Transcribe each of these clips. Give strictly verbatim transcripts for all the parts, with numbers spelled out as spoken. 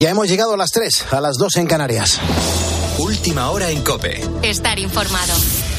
Ya hemos llegado a las tres, a las dos en Canarias. Última hora en COPE. Estar informado.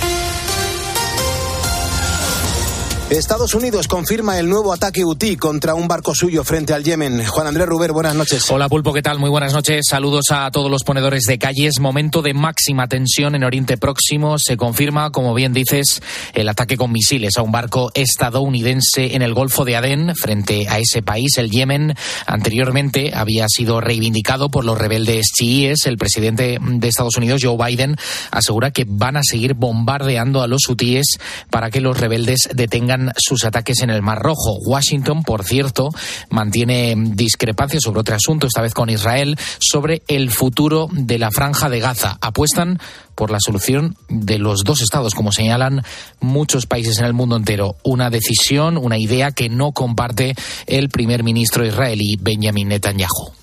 Estados Unidos confirma el nuevo ataque hutí contra un barco suyo frente al Yemen. Juan Andrés Ruber, buenas noches. Hola Pulpo, ¿qué tal? Muy buenas noches. Saludos a todos los ponedores de calles. Momento de máxima tensión en Oriente Próximo. Se confirma, como bien dices, el ataque con misiles a un barco estadounidense en el Golfo de Adén frente a ese país, el Yemen. Anteriormente había sido reivindicado por los rebeldes chiíes. El presidente de Estados Unidos, Joe Biden, asegura que van a seguir bombardeando a los hutíes para que los rebeldes detengan sus ataques en el Mar Rojo. Washington, por cierto, mantiene discrepancias sobre otro asunto, esta vez con Israel, sobre el futuro de la Franja de Gaza. Apuestan por la solución de los dos estados, como señalan muchos países en el mundo entero. Una decisión, una idea que no comparte el primer ministro israelí, Benjamin Netanyahu.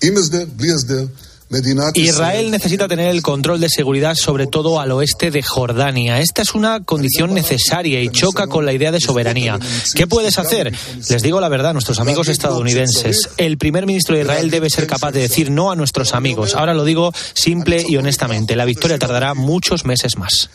Israel necesita tener el control de seguridad, sobre todo al oeste de Jordania. Esta es una condición necesaria y choca con la idea de soberanía. ¿Qué puedes hacer? Les digo la verdad, nuestros amigos estadounidenses. El primer ministro de Israel debe ser capaz de decir no a nuestros amigos. Ahora lo digo simple y honestamente. La victoria tardará muchos meses más.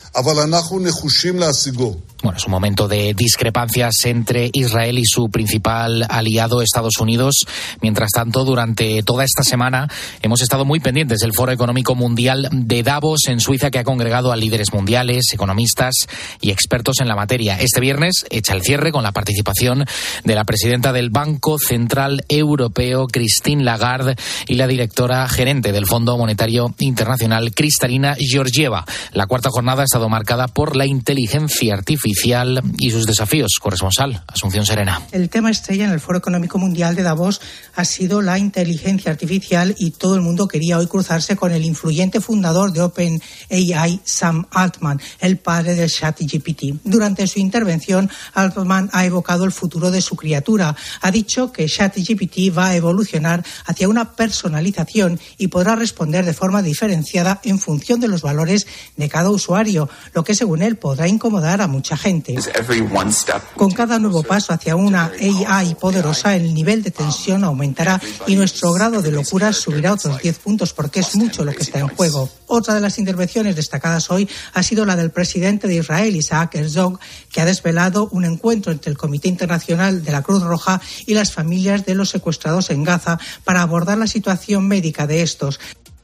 Bueno, es un momento de discrepancias entre Israel y su principal aliado, Estados Unidos. Mientras tanto, durante toda esta semana hemos estado muy pendientes del Foro Económico Mundial de Davos en Suiza, que ha congregado a líderes mundiales, economistas y expertos en la materia. Este viernes echa el cierre con la participación de la presidenta del Banco Central Europeo, Christine Lagarde, y la directora gerente del Fondo Monetario Internacional, Kristalina Georgieva. La cuarta jornada ha estado marcada por la inteligencia artificial y sus desafíos. Corresponsal, Asunción Serena. El tema estrella en el Foro Económico Mundial de Davos ha sido la inteligencia artificial, y todo el mundo quería hoy cruzarse con el influyente fundador de OpenAI, Sam Altman, el padre del ChatGPT. Durante su intervención, Altman ha evocado el futuro de su criatura. Ha dicho que ChatGPT va a evolucionar hacia una personalización y podrá responder de forma diferenciada en función de los valores de cada usuario, lo que según él podrá incomodar a mucha gente. Con cada nuevo paso hacia una A I poderosa, el nivel de tensión aumentará y nuestro grado de locura subirá otros diez puntos, porque es mucho lo que está en juego. Otra de las intervenciones destacadas hoy ha sido la del presidente de Israel, Isaac Herzog, que ha desvelado un encuentro entre el Comité Internacional de la Cruz Roja y las familias de los secuestrados en Gaza para abordar la situación médica de estos.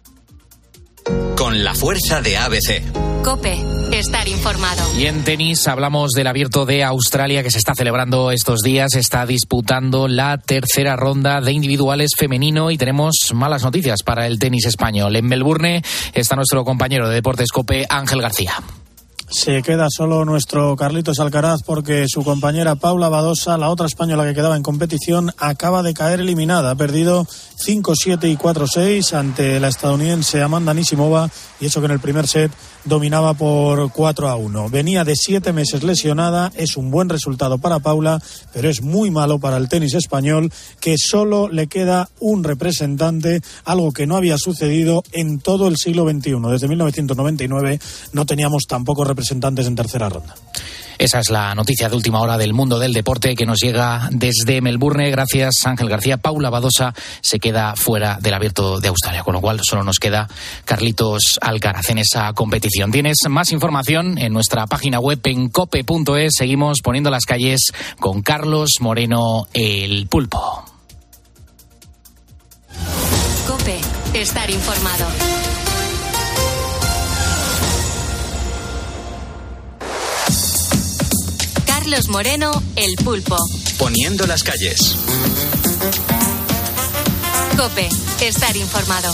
Con la fuerza de A B C. COPE, estar informado. Y en tenis hablamos del Abierto de Australia, que se está celebrando estos días. Está disputando la tercera ronda de individuales femenino y tenemos malas noticias para el tenis español. En Melbourne está nuestro compañero de Deportes COPE, Ángel García. Se queda solo nuestro Carlitos Alcaraz, porque su compañera Paula Badosa, la otra española que quedaba en competición, acaba de caer eliminada. Ha perdido cinco siete y cuatro seis ante la estadounidense Amanda Anisimova, y eso que en el primer set dominaba por cuatro a uno. Venía de siete meses lesionada. Es un buen resultado para Paula, pero es muy malo para el tenis español, que solo le queda un representante, algo que no había sucedido en todo el siglo veintiuno. Desde mil novecientos noventa y nueve no teníamos tampoco representantes en tercera ronda. Esa es la noticia de última hora del mundo del deporte que nos llega desde Melbourne. Gracias, Ángel García. Paula Badosa se queda fuera del Abierto de Australia, con lo cual solo nos queda Carlitos Alcaraz en esa competición. Tienes más información en nuestra página web en cope punto es. Seguimos poniendo las calles con Carlos Moreno, el Pulpo. COPE, estar informado. Carlos Moreno, el Pulpo. Poniendo las calles. COPE, estar informado.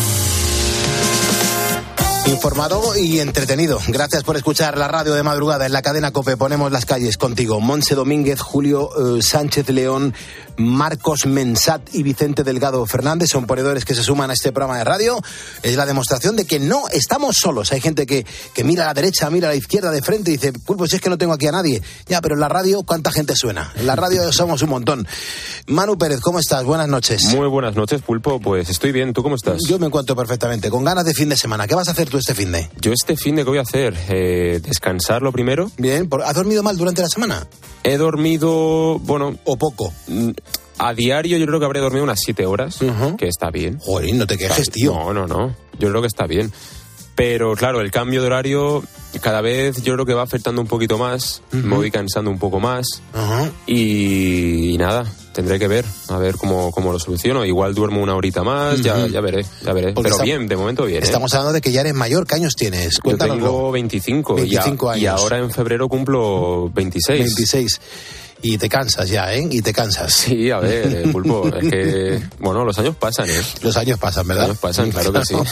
Informado y entretenido. Gracias por escuchar la radio de madrugada en la cadena COPE. Ponemos las calles contigo. Montse Domínguez, Julio eh, Sánchez León, Marcos Mensat y Vicente Delgado Fernández son ponedores que se suman a este programa de radio. Es la demostración de que no estamos solos. Hay gente que, que mira a la derecha, mira a la izquierda de frente y dice, Pulpo, si es que no tengo aquí a nadie. Ya, pero en la radio, ¿cuánta gente suena? En la radio somos un montón. Manu Pérez, ¿cómo estás? Buenas noches. Muy buenas noches, Pulpo. Pues estoy bien. ¿Tú cómo estás? Yo me encuentro perfectamente. Con ganas de fin de semana. ¿Qué vas a hacer tú este fin de? Yo este fin de ¿qué voy a hacer? Eh, descansar lo primero. Bien. ¿Has dormido mal durante la semana? He dormido, bueno... ¿O poco? a diario yo creo que habré dormido unas siete horas, Uh-huh. que está bien. Joder, no te quejes, tío. No, no, no. Yo creo que está bien. Pero claro, el cambio de horario cada vez yo creo que va afectando un poquito más, Uh-huh. me voy cansando un poco más Ajá. y, y nada, tendré que ver, a ver cómo, cómo lo soluciono. Igual duermo una horita más, Uh-huh. ya, ya veré, ya veré. Porque Pero estamos- bien, de momento bien. ¿eh? Estamos hablando de que ya eres mayor. ¿Qué años tienes? Yo Cuéntanoslo. tengo veinticinco, y a- veinticinco y, años. ahora en febrero cumplo veintiséis. veintiséis. Y te cansas ya, ¿eh? Y te cansas. Sí, a ver, eh, Pulpo, es que, bueno, los años pasan, ¿eh? Los años pasan, ¿verdad? Los años pasan, claro que sí.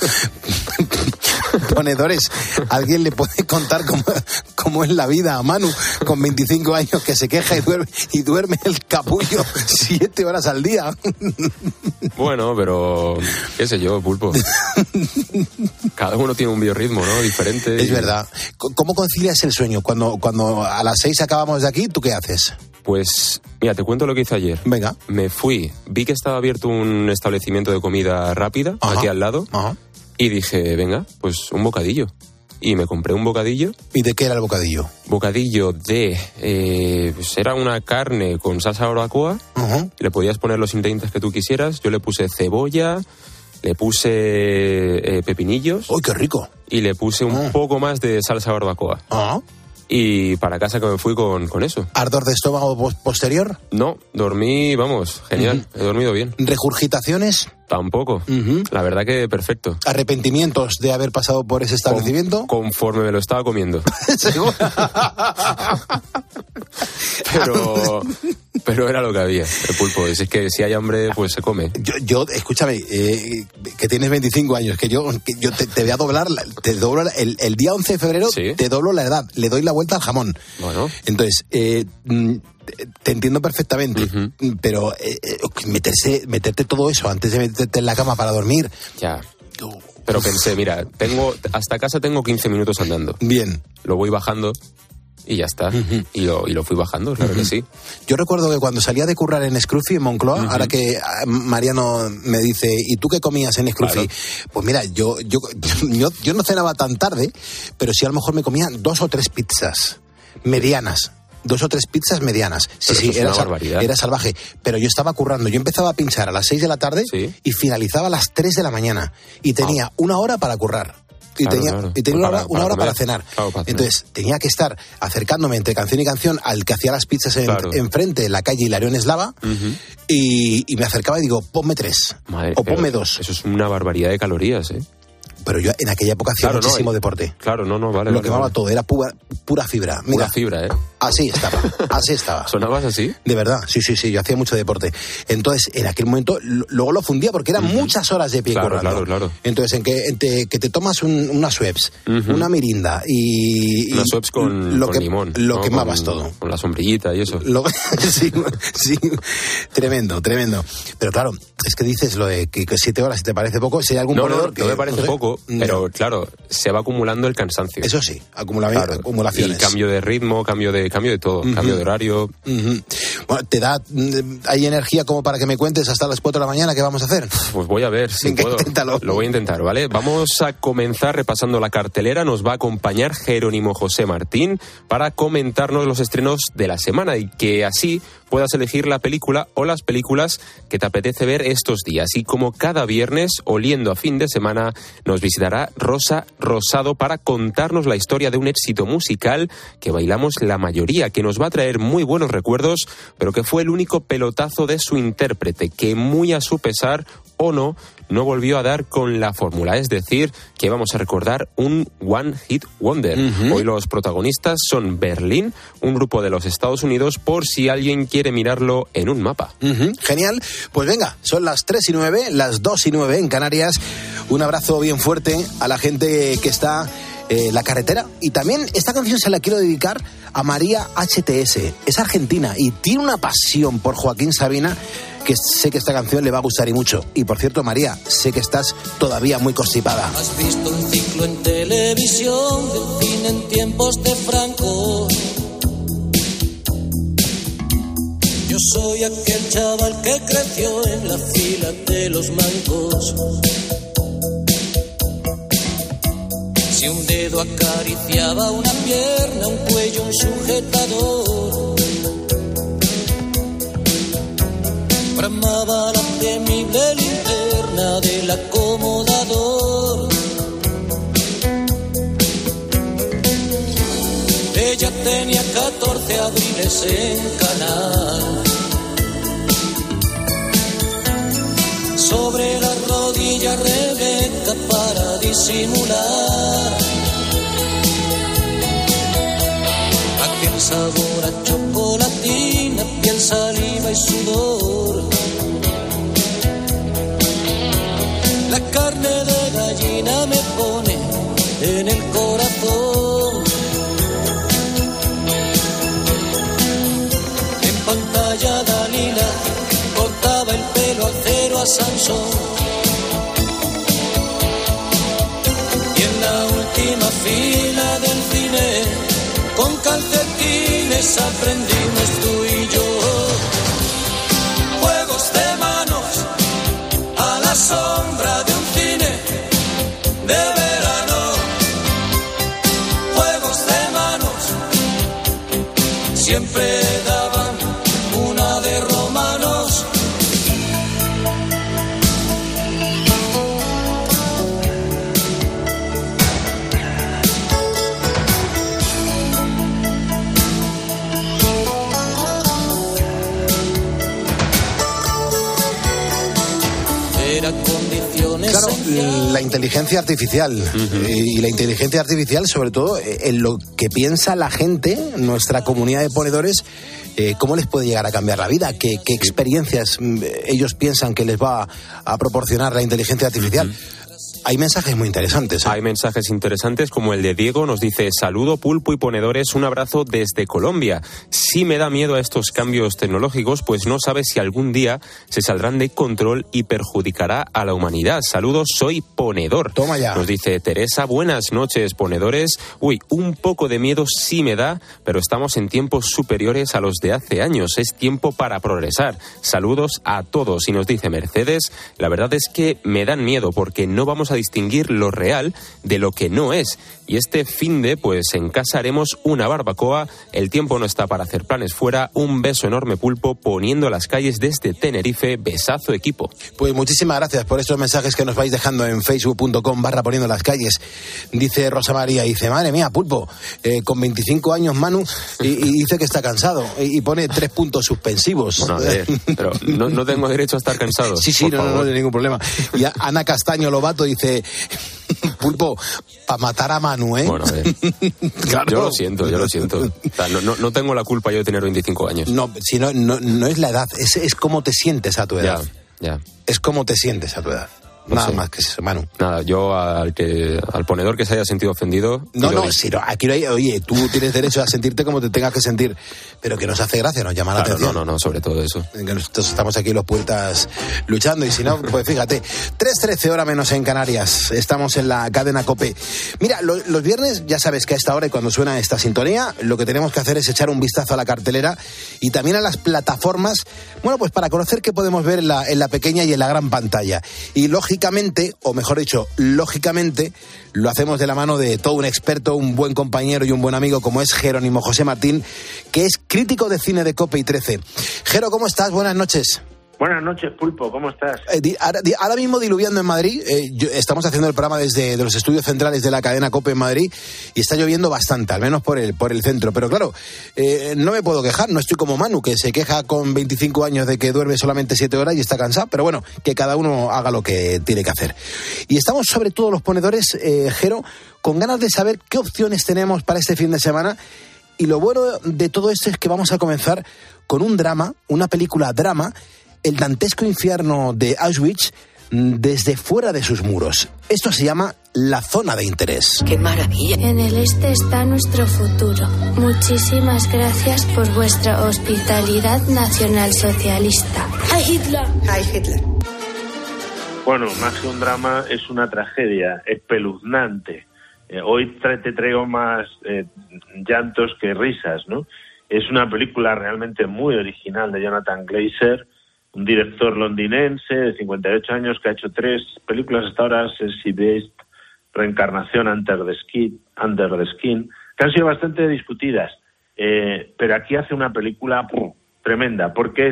Ponedores, ¿alguien le puede contar cómo, cómo es la vida a Manu con veinticinco años que se queja y duerme, y duerme el capullo siete horas al día? Bueno, pero qué sé yo, Pulpo. Cada uno tiene un biorritmo, ¿no? Diferente. Es y- verdad. C- ¿Cómo concilias el sueño? Cuando, cuando a las seis acabamos de aquí, ¿tú qué haces? Pues, mira, te cuento lo que hice ayer. Venga. Me fui, vi que estaba abierto un establecimiento de comida rápida, Ajá. aquí al lado, Ajá. y dije, venga, pues un bocadillo. Y me compré un bocadillo, ¿Y de qué era el bocadillo? bocadillo de, eh, pues era una carne con salsa barbacoa, Ajá. le podías poner los ingredientes que tú quisieras, yo le puse cebolla, le puse eh, pepinillos ¡Uy, qué rico! y le puse un Ah. poco más de salsa barbacoa. Ajá. Y para casa que me fui con, con eso. ¿Ardor de estómago pos- posterior? No, dormí, vamos, genial, he dormido bien. ¿Regurgitaciones? Tampoco. Ujú. La verdad que perfecto. ¿Arrepentimientos de haber pasado por ese establecimiento? Con- conforme me lo estaba comiendo. Seguro. Pero, pero era lo que había, el pulpo. Es que si hay hambre, pues se come. Yo, yo escúchame, eh, que tienes veinticinco años, que yo, que yo te, te voy a doblar, la- te doblo la- el, el día once de febrero, Sí. te doblo la edad, le doy la vuelta al jamón. Bueno. Entonces, eh, mm, te- te entiendo perfectamente, Ujú. pero eh, eh, meterse, meterte todo eso antes de meterte en la cama para dormir, Ya. Pero pensé, mira, tengo hasta casa tengo quince minutos andando. bien. Lo voy bajando y ya está. y, lo, y lo fui bajando, claro que sí. Yo recuerdo que cuando salía de currar en Scruffy, en Moncloa, ahora que ah, Mariano me dice, ¿y tú qué comías en Scruffy? Claro. Pues mira, yo, yo, yo, yo no cenaba tan tarde, pero sí a lo mejor me comía dos o tres pizzas medianas. Dos o tres pizzas medianas. Sí, Pero sí, eso es era, una sal- barbaridad. era salvaje. Pero yo estaba currando. Yo empezaba a pinchar a las seis de la tarde Sí. y finalizaba a las tres de la mañana. Y tenía una hora para currar. Y Claro, tenía, claro. y tenía una Para- hora, una para hora para comer. cenar. Claro, para cenar. Entonces tenía que estar acercándome entre canción y canción al que hacía las pizzas en, Claro. enfrente, en la calle Hilarión Eslava, Ujú. y, y me acercaba y digo, ponme tres. Madre, o pero ponme dos. Eso es una barbaridad de calorías, ¿eh? Pero yo en aquella época hacía Claro, no, muchísimo y- deporte. Claro, no, no, vale. Lo vale, quemaba vale. todo, era pura, pura fibra. Mira, Pura fibra, ¿eh? así estaba, así estaba. ¿Sonabas así? De verdad, sí, sí, sí, yo hacía mucho deporte. Entonces, en aquel momento, l- luego lo fundía porque eran muchas horas de pie Claro, currando. claro, claro. Entonces, en que, en te- que te tomas un, una Schweppes, Ujú. una mirinda y... y Unas webs con, lo con que, limón. Lo ¿no? quemabas Con- todo. Con la sombrillita y eso. Lo- sí, sí, tremendo, tremendo. Pero claro, es que dices lo de que, que siete horas, si te parece poco, si hay algún No, no, ponedor no que... me parece no sé, poco, no. pero claro, se va acumulando el cansancio. Eso sí, acumula- Claro. acumulaciones. Y cambio de ritmo, cambio de cambio de todo, cambio de horario. Ujú. Bueno, ¿te da, mm, hay energía como para que me cuentes hasta las cuatro de la mañana qué vamos a hacer? Pues voy a ver si Venga, puedo. inténtalo. Lo voy a intentar, ¿vale? Vamos a comenzar repasando la cartelera. Nos va a acompañar Jerónimo José Martín para comentarnos los estrenos de la semana y que así puedas elegir la película o las películas que te apetece ver estos días. Y como cada viernes, oliendo a fin de semana, nos visitará Rosa Rosado para contarnos la historia de un éxito musical que bailamos la mayoría, que nos va a traer muy buenos recuerdos, pero que fue el único pelotazo de su intérprete, que muy a su pesar o no, no volvió a dar con la fórmula. Es decir, que vamos a recordar un One Hit Wonder. Ujú. Hoy los protagonistas son Berlín, un grupo de los Estados Unidos, por si alguien quiere mirarlo en un mapa. Ujú, genial. Pues venga, son las tres y nueve, las dos y nueve en Canarias. Un abrazo bien fuerte a la gente que está eh, en la carretera. Y también esta canción se la quiero dedicar a María H T S. Es argentina y tiene una pasión por Joaquín Sabina, que sé que esta canción le va a gustar y mucho. Y por cierto, María, sé que estás todavía muy constipada. ¿Has visto un ciclo en televisión del cine en tiempos de Franco? Yo soy aquel chaval que creció en la fila de los mancos. Si un dedo acariciaba una pierna, un cuello, un sujetador. bramaba la temible linterna del acomodador. Ella tenía catorce abriles en Canal. Sobre la rodilla Rebeca para disimular aquel sabor a chocolatina, piel, saliva y sudor. La carne de gallina me pone en el corazón. En pantalla Dalila cortaba el pelo al cero a Sansón. Y en la última fila del cine, con calcetines aprendimos tú y yo. Juegos de manos a la sombra de un cine de verano. Juegos de manos siempre daban una de romanos. Claro, la inteligencia artificial uh-huh. y la inteligencia artificial sobre todo en lo que piensa la gente, nuestra comunidad de ponedores, eh, cómo les puede llegar a cambiar la vida, qué, qué experiencias ellos piensan que les va a proporcionar la inteligencia artificial. Uh-huh. Hay mensajes muy interesantes, ¿eh? Hay mensajes interesantes como el de Diego, nos dice: saludo pulpo y ponedores, un abrazo desde Colombia. Sí me da miedo a estos cambios tecnológicos, pues no sabe si algún día se saldrán de control y perjudicará a la humanidad. Saludos, soy ponedor. Toma ya. Nos dice Teresa: buenas noches, ponedores. Uy, un poco de miedo sí me da, pero estamos en tiempos superiores a los de hace años. Es tiempo para progresar. Saludos a todos. Y nos dice Mercedes: la verdad es que me dan miedo porque no vamos a distinguir lo real de lo que no es. Y este finde, pues en casa haremos una barbacoa. El tiempo no está para hacer planes fuera. Un beso enorme, pulpo, poniendo las calles desde Tenerife. Besazo, equipo. Pues muchísimas gracias por estos mensajes que nos vais dejando en facebook punto com barra poniendo las calles. Dice Rosa María, dice: madre mía, pulpo, eh, con veinticinco años Manu, y, y dice que está cansado y, y pone tres puntos suspensivos. Bueno, a ver, pero no, no tengo derecho a estar cansado. Sí, sí, no, no, no, no hay ningún problema. Y Ana Castaño Lobato dice: pulpo, para matar a Manu, ¿eh? Bueno, a ver. Claro. Yo lo siento, yo lo siento. O sea, no, no, no tengo la culpa yo de tener veinticinco años. No, si no, no, no es la edad, es, es cómo te sientes a tu edad. Ya, ya. Es cómo te sientes a tu edad. No Nada sé. Más que eso, Manu. Nada, yo al que al ponedor que se haya sentido ofendido... No, no, si no, aquí no hay... Oye, tú tienes derecho a sentirte como te tengas que sentir, pero que nos hace gracia, nos llama la claro, atención. No, no, no, sobre todo eso. Que nosotros estamos aquí en los puertas luchando, y si no, pues fíjate, tres trece hora menos en Canarias, estamos en la cadena COPE. Mira, lo, los viernes, ya sabes que a esta hora y cuando suena esta sintonía, lo que tenemos que hacer es echar un vistazo a la cartelera y también a las plataformas, bueno, pues para conocer qué podemos ver en la, en la pequeña y en la gran pantalla. Y lógicamente, o mejor dicho, lógicamente, lo hacemos de la mano de todo un experto, un buen compañero y un buen amigo como es Jerónimo José Martín, que es crítico de cine de COPE y trece. Jero, ¿cómo estás? Buenas noches. Buenas noches, Pulpo, ¿cómo estás? Eh, di, ahora, di, ahora mismo diluviando en Madrid, eh, yo, estamos haciendo el programa desde de los estudios centrales de la cadena COPE en Madrid y está lloviendo bastante, al menos por el, por el centro. Pero claro, eh, no me puedo quejar, no estoy como Manu, que se queja con veinticinco años de que duerme solamente siete horas y está cansado, pero bueno, que cada uno haga lo que tiene que hacer. Y estamos sobre todo los ponedores, eh, Jero, con ganas de saber qué opciones tenemos para este fin de semana. Y lo bueno de todo esto es que vamos a comenzar con un drama, una película drama, El dantesco infierno de Auschwitz desde fuera de sus muros. Esto se llama La Zona de Interés. ¡Qué maravilla! En el este está nuestro futuro. Muchísimas gracias por vuestra hospitalidad nacionalsocialista. ¡Heil Hitler! ¡Heil Hitler! Bueno, más que un drama, es una tragedia espeluznante. Eh, hoy te traigo más eh, llantos que risas, ¿no? Es una película realmente muy original de Jonathan Glazer, un director londinense de cincuenta y ocho años que ha hecho tres películas hasta ahora: Sexy Beast, Reencarnación, Under the Skin, Under the Skin, que han sido bastante discutidas. Eh, pero aquí hace una película ¡pum!, tremenda, porque es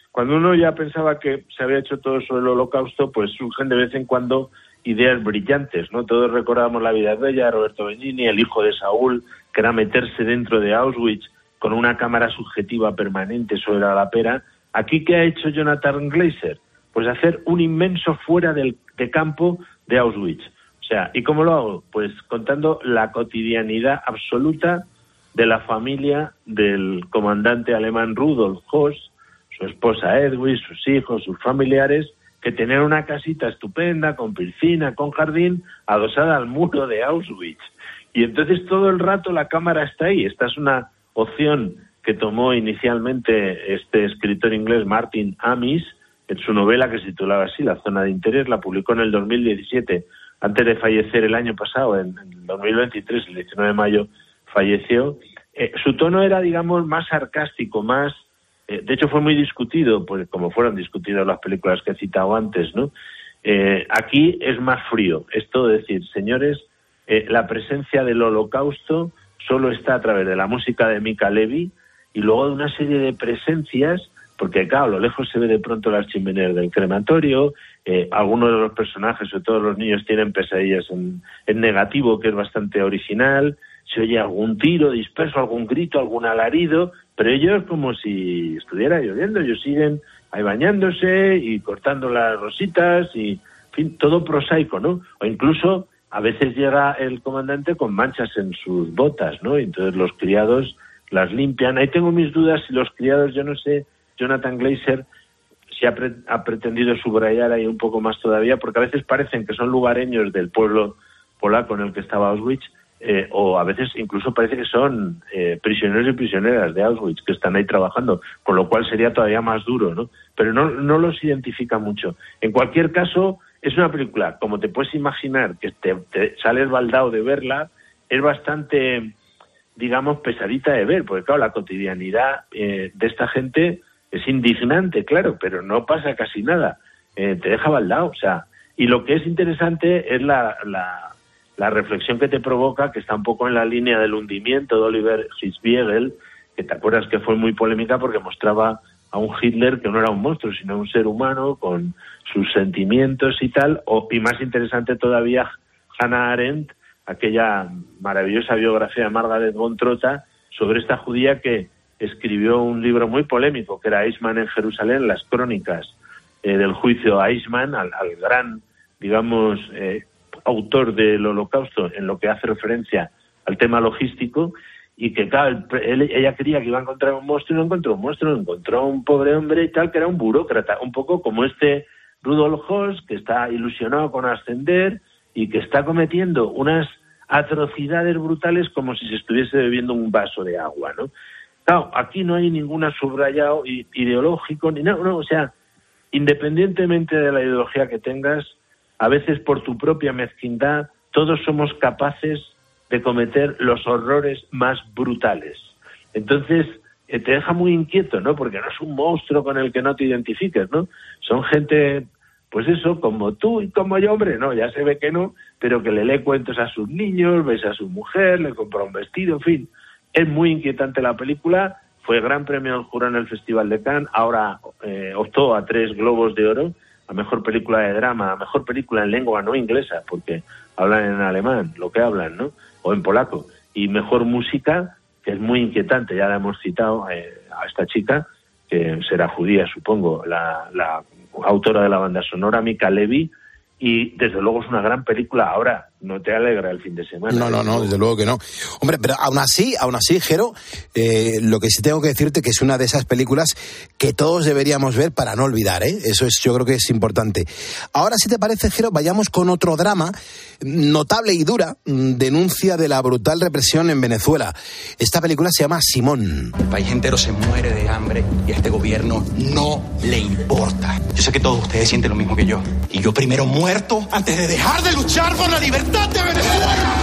cuando uno ya pensaba que se había hecho todo sobre el Holocausto, pues surgen de vez en cuando ideas brillantes, ¿no? Todos recordábamos La vida es bella, Roberto Benigni, El hijo de Saúl, que era meterse dentro de Auschwitz con una cámara subjetiva permanente sobre la pera. Aquí, ¿qué ha hecho Jonathan Glazer? Pues hacer un inmenso fuera del de campo de Auschwitz. O sea, ¿y cómo lo hago? Pues contando la cotidianidad absoluta de la familia del comandante alemán Rudolf Höss, su esposa Edwin, sus hijos, sus familiares, que tenían una casita estupenda, con piscina, con jardín, adosada al muro de Auschwitz. Y entonces todo el rato la cámara está ahí. Esta es una opción que tomó inicialmente este escritor inglés Martin Amis en su novela que se titulaba así, La zona de interés, la publicó en el dos mil diecisiete, antes de fallecer el año pasado, en el dos mil veintitrés, el diecinueve de mayo, falleció. Eh, su tono era, digamos, más sarcástico, más... Eh, de hecho, fue muy discutido, pues como fueron discutidas las películas que he citado antes, ¿no? Eh, aquí es más frío. Esto de decir, señores, eh, la presencia del Holocausto solo está a través de la música de Mika Levi y luego de una serie de presencias, porque claro, a lo lejos se ve de pronto las chimeneas del crematorio, eh, algunos de los personajes, sobre todo los niños, tienen pesadillas en, en negativo, que es bastante original, se oye algún tiro disperso, algún grito, algún alarido, pero ellos como si estuviera lloviendo, ellos siguen ahí bañándose y cortando las rositas y, en fin, todo prosaico, ¿no? O incluso a veces llega el comandante con manchas en sus botas, ¿no? Y entonces los criados las limpian. Ahí tengo mis dudas si los criados, yo no sé, Jonathan Glazer, si ha, pre- ha pretendido subrayar ahí un poco más todavía, porque a veces parecen que son lugareños del pueblo polaco en el que estaba Auschwitz, eh, o a veces incluso parece que son eh, prisioneros y prisioneras de Auschwitz que están ahí trabajando, con lo cual sería todavía más duro, ¿no? Pero no, no los identifica mucho. En cualquier caso, es una película, como te puedes imaginar, que te, te sales baldado de verla, es bastante, digamos, pesadita de ver, porque claro, la cotidianidad eh, de esta gente es indignante, claro, pero no pasa casi nada, eh, te deja baldado, o sea, y lo que es interesante es la, la, la reflexión que te provoca, que está un poco en la línea del hundimiento de Oliver Hirschbiegel, que te acuerdas que fue muy polémica porque mostraba a un Hitler que no era un monstruo, sino un ser humano con sus sentimientos y tal, o, y más interesante todavía, Hannah Arendt, aquella maravillosa biografía de Margaret von Trotta, sobre esta judía que escribió un libro muy polémico, que era Eichmann en Jerusalén, las crónicas eh, del juicio a Eichmann, al, al gran, digamos, eh, autor del Holocausto, en lo que hace referencia al tema logístico, y que, claro, él, ella creía que iba a encontrar un monstruo y no encontró un monstruo, encontró un pobre hombre y tal, que era un burócrata, un poco como este Rudolf Höss, que está ilusionado con ascender y que está cometiendo unas atrocidades brutales como si se estuviese bebiendo un vaso de agua, ¿no? Claro, aquí no hay ningún subrayado ideológico, ni nada, no, o sea, independientemente de la ideología que tengas, a veces por tu propia mezquindad, todos somos capaces de cometer los horrores más brutales. Entonces, eh, te deja muy inquieto, ¿no? Porque no es un monstruo con el que no te identifiques, ¿no? Son gente, pues eso, como tú y como yo, hombre, no, ya se ve que no, pero que le lee cuentos a sus niños, ves a su mujer, le compra un vestido, en fin. Es muy inquietante la película, fue gran premio al jurado en el Festival de Cannes, ahora eh, optó a tres Globos de Oro, a mejor película de drama, a mejor película en lengua no inglesa, porque hablan en alemán, lo que hablan, ¿no? O en polaco, y mejor música, que es muy inquietante, ya la hemos citado eh, a esta chica, que será judía, supongo, la, la autora de la banda sonora, Mika Levi, y desde luego es una gran película. Ahora, no te alegra el fin de semana. No, no, no, desde luego que no. Hombre, pero aún así, aún así, Jero, eh, lo que sí tengo que decirte que es una de esas películas que todos deberíamos ver para no olvidar, ¿eh? Eso es, yo creo que es importante. Ahora, si te parece, Jero, vayamos con otro drama notable y dura, denuncia de la brutal represión en Venezuela. Esta película se llama Simón. El país entero se muere de hambre y a este gobierno no le importa. Yo sé que todos ustedes sienten lo mismo que yo. Y yo primero muerto antes de dejar de luchar por la libertad de Venezuela.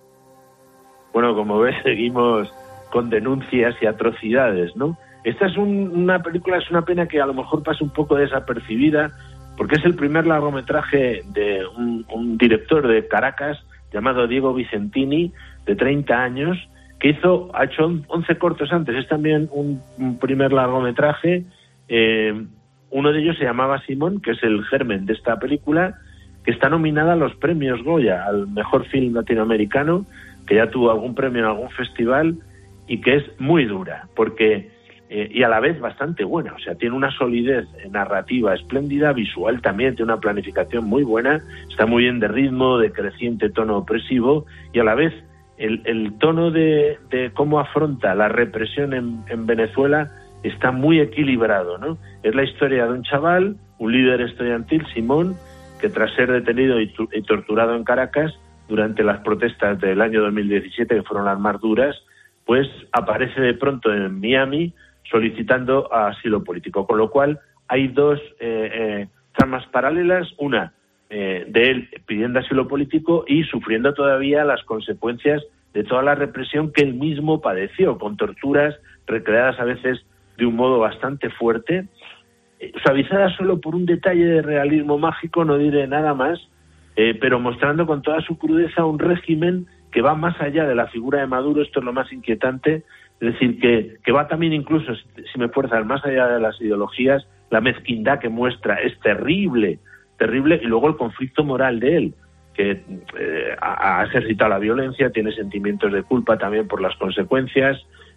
Bueno, como ves, seguimos con denuncias y atrocidades, ¿no? Esta es un, una película, es una pena que a lo mejor pase un poco desapercibida, porque es el primer largometraje de un, un director de Caracas llamado Diego Vicentini, de treinta años, que hizo, ha hecho once cortos antes. Es también un, un primer largometraje Eh, uno de ellos se llamaba Simón, que es el germen de esta película, que está nominada a los premios Goya, al mejor film latinoamericano, que ya tuvo algún premio en algún festival, y que es muy dura, porque eh, y a la vez bastante buena, o sea, tiene una solidez narrativa espléndida, visual también, tiene una planificación muy buena, está muy bien de ritmo, de creciente tono opresivo, y a la vez el, el tono de, de cómo afronta la represión en, en Venezuela está muy equilibrado, ¿no? Es la historia de un chaval, un líder estudiantil, Simón, que tras ser detenido y, tu, y torturado en Caracas durante las protestas del año dos mil diecisiete, que fueron las más duras, pues aparece de pronto en Miami solicitando asilo político, con lo cual hay dos eh, eh, tramas paralelas, una eh, de él pidiendo asilo político y sufriendo todavía las consecuencias de toda la represión que él mismo padeció, con torturas recreadas a veces de un modo bastante fuerte, eh, suavizada solo por un detalle de realismo mágico, no diré nada más, eh, pero mostrando con toda su crudeza un régimen que va más allá de la figura de Maduro. Esto es lo más inquietante, es decir, que, que va también incluso, si, si me fuerzas, más allá de las ideologías. La mezquindad que muestra es terrible, terrible, y luego el conflicto moral de él, que eh, ha, ha ejercitado la violencia, tiene sentimientos de culpa también por las consecuencias.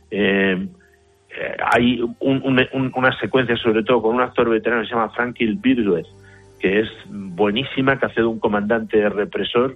Eh, eh, hay un, un, un, una secuencia, sobre todo con un actor veterano que se llama Franklin Virgüez, que es buenísima, que hace de un comandante represor,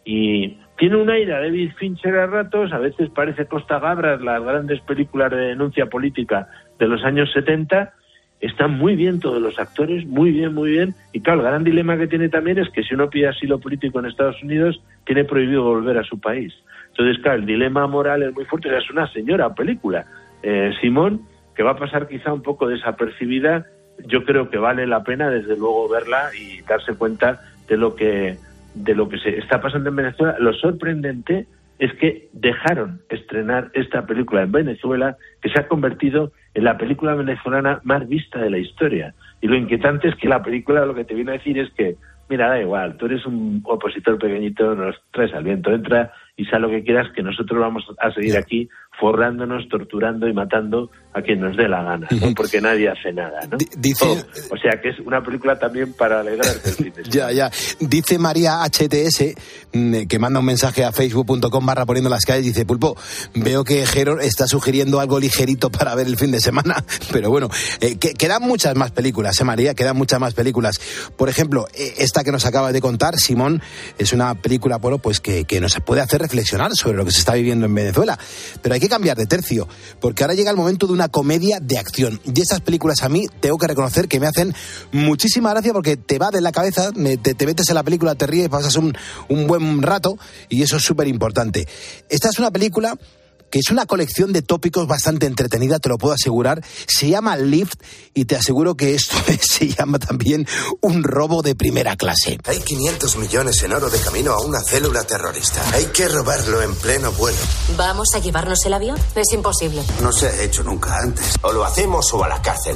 y tiene un aire a David Fincher a ratos, a veces parece Costa Gabras, las grandes películas de denuncia política de los años setenta. Están muy bien todos los actores, muy bien, muy bien, y claro, el gran dilema que tiene también es que si uno pide asilo político en Estados Unidos, tiene prohibido volver a su país. Entonces, claro, el dilema moral es muy fuerte. Es una señora película, eh, Simón, que va a pasar quizá un poco desapercibida. Yo creo que vale la pena, desde luego, verla y darse cuenta de lo que de lo que se está pasando en Venezuela. Lo sorprendente es que dejaron estrenar esta película en Venezuela, que se ha convertido en la película venezolana más vista de la historia. Y lo inquietante es que la película lo que te viene a decir es que, mira, da igual, tú eres un opositor pequeñito, nos traes al viento, entra y sal lo que quieras, que nosotros vamos a seguir aquí forrándonos, torturando y matando a quien nos dé la gana, ¿no? Porque nadie hace nada, ¿no? Dice... Oh, o sea que es una película también para alegrarte el fin de semana. Ya, ya. Dice María H T S, que manda un mensaje a facebook punto com barra poniendo las calles, dice: Pulpo, veo que Jero está sugiriendo algo ligerito para ver el fin de semana, pero bueno, eh, que, quedan muchas más películas, ¿eh, María? Quedan muchas más películas. Por ejemplo, esta que nos acabas de contar, Simón, es una película, bueno, pues que, que nos puede hacer reflexionar sobre lo que se está viviendo en Venezuela. Pero hay que cambiar de tercio, porque ahora llega el momento de una comedia de acción. Y estas películas a mí tengo que reconocer que me hacen muchísima gracia, porque te va de la cabeza, te, te metes en la película, te ríes, pasas un, un buen rato, y eso es súper importante. Esta es una película que es una colección de tópicos bastante entretenida, te lo puedo asegurar. Se llama Lift, y te aseguro que esto se llama también un robo de primera clase. Hay quinientos millones en oro de camino a una célula terrorista. Hay que robarlo en pleno vuelo. ¿Vamos a llevarnos el avión? Es imposible. No se ha hecho nunca antes. O lo hacemos o a la cárcel.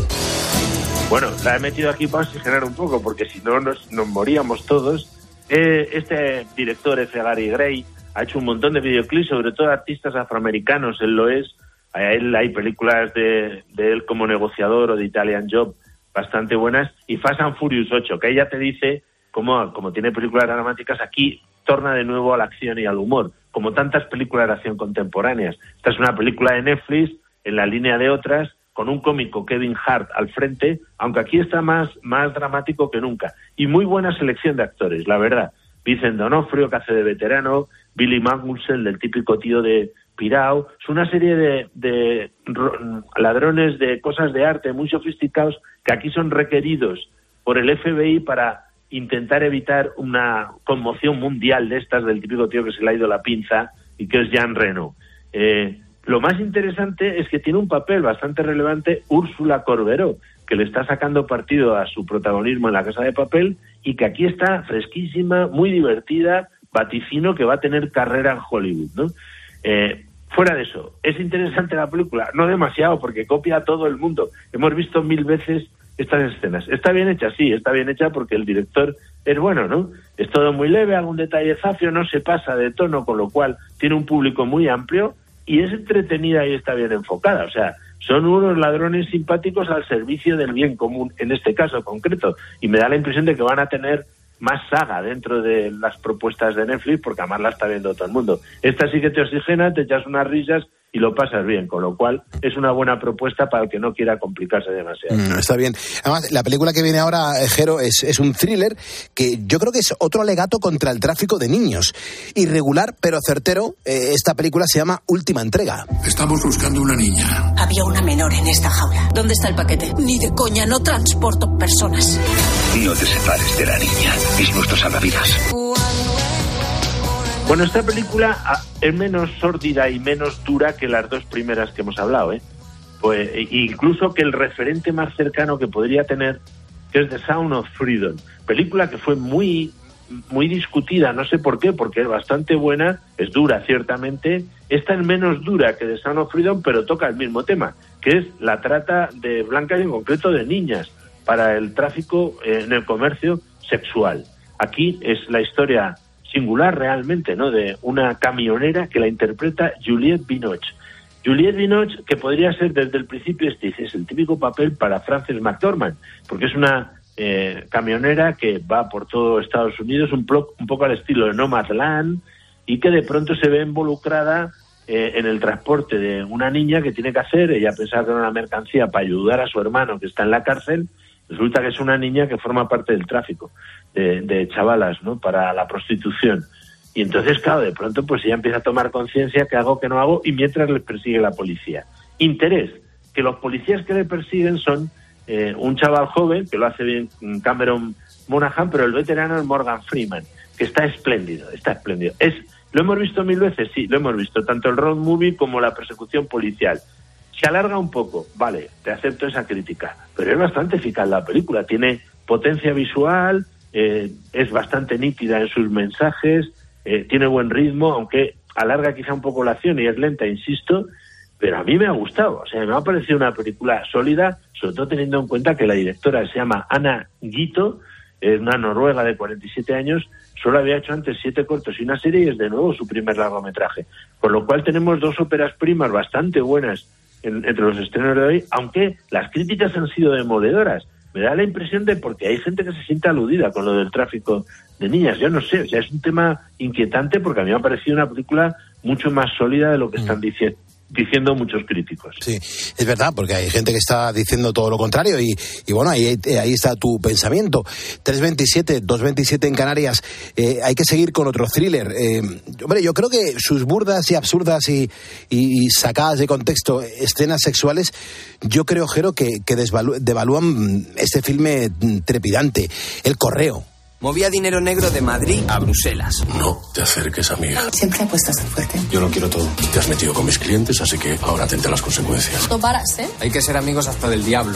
Bueno, la he metido aquí para oxigenar un poco, porque si no nos, nos moríamos todos. Eh, este director, F. Gary Gray, ha hecho un montón de videoclips, sobre todo de artistas afroamericanos. Él lo es. A él hay películas de, de él como negociador o de Italian Job bastante buenas. Y Fast and Furious ocho, que ella te dice, como, como tiene películas dramáticas, aquí torna de nuevo a la acción y al humor, como tantas películas de acción contemporáneas. Esta es una película de Netflix, en la línea de otras, con un cómico, Kevin Hart, al frente, aunque aquí está más, más dramático que nunca. Y muy buena selección de actores, la verdad. Vincent D'Onofrio, que hace de veterano, Billy Magnussen, del típico tío de pirao. Es una serie de, de ladrones de cosas de arte muy sofisticados que aquí son requeridos por el F B I para intentar evitar una conmoción mundial de estas, del típico tío que se le ha ido la pinza y que es Jean Reno. Eh, lo más interesante es que tiene un papel bastante relevante Úrsula Corberó, que le está sacando partido a su protagonismo en La Casa de Papel, y que aquí está fresquísima, muy divertida, vaticino que va a tener carrera en Hollywood, ¿no? Eh, fuera de eso, ¿es interesante la película? No demasiado, porque copia a todo el mundo. Hemos visto mil veces estas escenas. ¿Está bien hecha? Sí, está bien hecha porque el director es bueno, ¿no? Es todo muy leve, algún detalle zafio, no se pasa de tono, con lo cual tiene un público muy amplio y es entretenida y está bien enfocada. O sea, son unos ladrones simpáticos al servicio del bien común, en este caso concreto, y me da la impresión de que van a tener más saga dentro de las propuestas de Netflix, porque además la está viendo todo el mundo. Esta sí que te oxigena, te echas unas risas y lo pasas bien, con lo cual es una buena propuesta para el que no quiera complicarse demasiado. Mm, está bien. Además, la película que viene ahora, Jero, es, es un thriller que yo creo que es otro alegato contra el tráfico de niños. Irregular, pero certero, eh, esta película se llama Última Entrega. Estamos buscando una niña. Había una menor en esta jaula. ¿Dónde está el paquete? Ni de coña, no transporto personas. No te separes de la niña. Es nuestro salvavidas. Bueno, esta película es menos sórdida y menos dura que las dos primeras que hemos hablado, ¿eh? Pues incluso que el referente más cercano que podría tener, que es The Sound of Freedom, película que fue muy muy discutida, no sé por qué, porque es bastante buena, es dura ciertamente. Esta es menos dura que The Sound of Freedom, pero toca el mismo tema, que es la trata de blancas y en concreto de niñas para el tráfico en el comercio sexual. Aquí es la historia singular realmente, ¿no?, de una camionera que la interpreta Juliette Binoche. Juliette Binoche, que podría ser desde el principio, este es el típico papel para Frances McDormand, porque es una eh, camionera que va por todo Estados Unidos, un, pro, un poco al estilo de Nomadland, y que de pronto se ve involucrada eh, en el transporte de una niña que tiene que hacer, ella pensaba que era una mercancía para ayudar a su hermano que está en la cárcel. Resulta que es una niña que forma parte del tráfico de, de chavalas, ¿no?, para la prostitución. Y entonces, claro, de pronto pues ella empieza a tomar conciencia que hago, que no hago, y mientras les persigue la policía. Interés, que los policías que le persiguen son eh, un chaval joven, que lo hace bien Cameron Monaghan, pero el veterano es Morgan Freeman, que está espléndido, está espléndido. Es, ¿lo hemos visto mil veces? Sí, lo hemos visto, tanto el road movie como la persecución policial. Se alarga un poco, vale, te acepto esa crítica, pero es bastante eficaz la película, tiene potencia visual, eh, es bastante nítida en sus mensajes, eh, tiene buen ritmo, aunque alarga quizá un poco la acción y es lenta, insisto, pero a mí me ha gustado, o sea, me ha parecido una película sólida, sobre todo teniendo en cuenta que la directora se llama Anna Guito, es una noruega de cuarenta y siete años, solo había hecho antes siete cortos y una serie y es de nuevo su primer largometraje, con lo cual tenemos dos óperas primas bastante buenas En, entre los estrenos de hoy, aunque las críticas han sido demoledoras. Me da la impresión de porque hay gente que se siente aludida con lo del tráfico de niñas. Yo no sé, o sea, es un tema inquietante porque a mí me ha parecido una película mucho más sólida de lo que están diciendo. diciendo muchos críticos. Sí, es verdad, porque hay gente que está diciendo todo lo contrario y, y bueno, ahí, ahí está tu pensamiento. tres veintisiete, dos veintisiete en Canarias. Eh, hay que seguir con otro thriller. Eh, hombre, yo creo que sus burdas y absurdas y, y, y sacadas de contexto escenas sexuales, yo creo, Jero, que, que desvalu- devalúan este filme trepidante. El Correo. Movía dinero negro de Madrid a Bruselas. No te acerques a mí. Siempre apuestas tan fuerte. Yo lo quiero todo. Te has metido con mis clientes, así que ahora atente a las consecuencias. No paras, ¿eh? Hay que ser amigos hasta del diablo.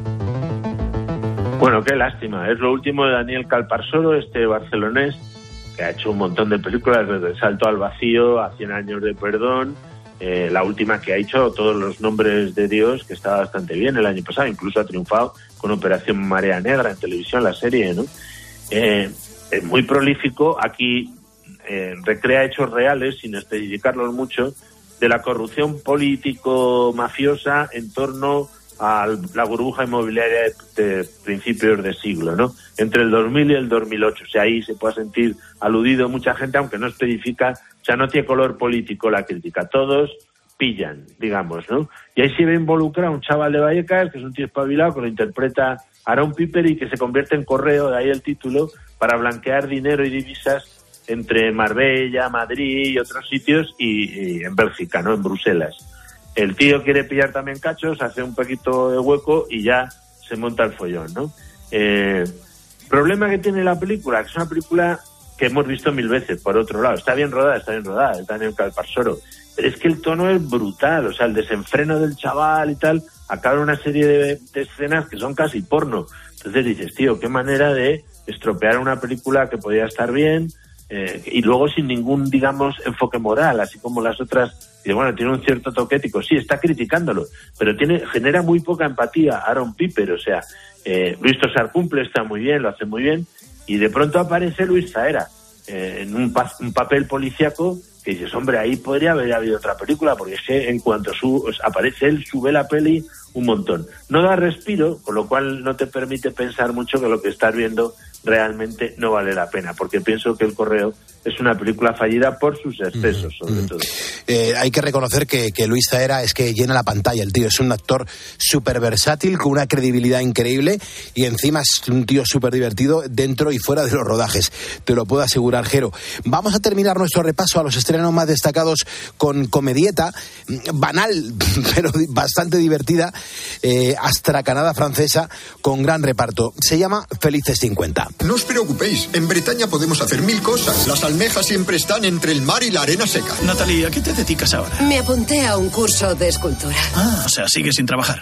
Bueno, qué lástima. Es lo último de Daniel Calparsoro, este barcelonés, que ha hecho un montón de películas, desde El salto al vacío a Cien años de perdón. Eh, la última que ha hecho, Todos los nombres de Dios, que está bastante bien el año pasado. Incluso ha triunfado con Operación Marea Negra en televisión, la serie, ¿no? Eh, es muy prolífico, aquí eh, recrea hechos reales, sin especificarlos mucho, de la corrupción político-mafiosa en torno a la burbuja inmobiliaria de, de principios de siglo, ¿no? Entre el dos mil y el dos mil ocho. O sea, ahí se puede sentir aludido mucha gente, aunque no especifica, o sea, no tiene color político la crítica. Todos pillan, digamos, ¿no? Y ahí se ve involucrado un chaval de Vallecas, que es un tío espabilado, que lo interpreta Aaron Piper y que se convierte en Correo, de ahí el título, para blanquear dinero y divisas entre Marbella, Madrid y otros sitios y, y en Bélgica, ¿no? En Bruselas. El tío quiere pillar también cachos, hace un poquito de hueco y ya se monta el follón, ¿no? Eh, problema que tiene la película, que es una película que hemos visto mil veces, por otro lado. Está bien rodada, está bien rodada, es Daniel Calparsoro. Pero es que el tono es brutal, o sea, el desenfreno del chaval y tal, acaba una serie de, de escenas que son casi porno. Entonces dices, tío, qué manera de estropear una película que podía estar bien eh, y luego sin ningún, digamos, enfoque moral, así como las otras. Y bueno, tiene un cierto toque ético, sí, está criticándolo, pero tiene genera muy poca empatía Aaron Piper, o sea, eh, Luis Tosar cumple, está muy bien, lo hace muy bien, y de pronto aparece Luis Zaera eh, en un, pa- un papel policíaco que dices, hombre, ahí podría haber habido otra película, porque es que en cuanto su, aparece él, sube la peli un montón. No da respiro, con lo cual no te permite pensar mucho que lo que estás viendo realmente no vale la pena, porque pienso que El Correo es una película fallida por sus excesos, sobre mm. todo. Eh, hay que reconocer que, que Luis Zaera es que llena la pantalla, el tío es un actor súper versátil, con una credibilidad increíble, y encima es un tío súper divertido dentro y fuera de los rodajes, te lo puedo asegurar, Jero. Vamos a terminar nuestro repaso a los estrenos más destacados con comedieta, banal, pero bastante divertida, eh, astracanada francesa, con gran reparto. Se llama Felices cincuenta. No os preocupéis, en Bretaña podemos hacer mil cosas. Las almejas siempre están entre el mar y la arena seca. Natalia, ¿a qué te dedicas ahora? Me apunté a un curso de escultura. Ah, o sea, sigues sin trabajar.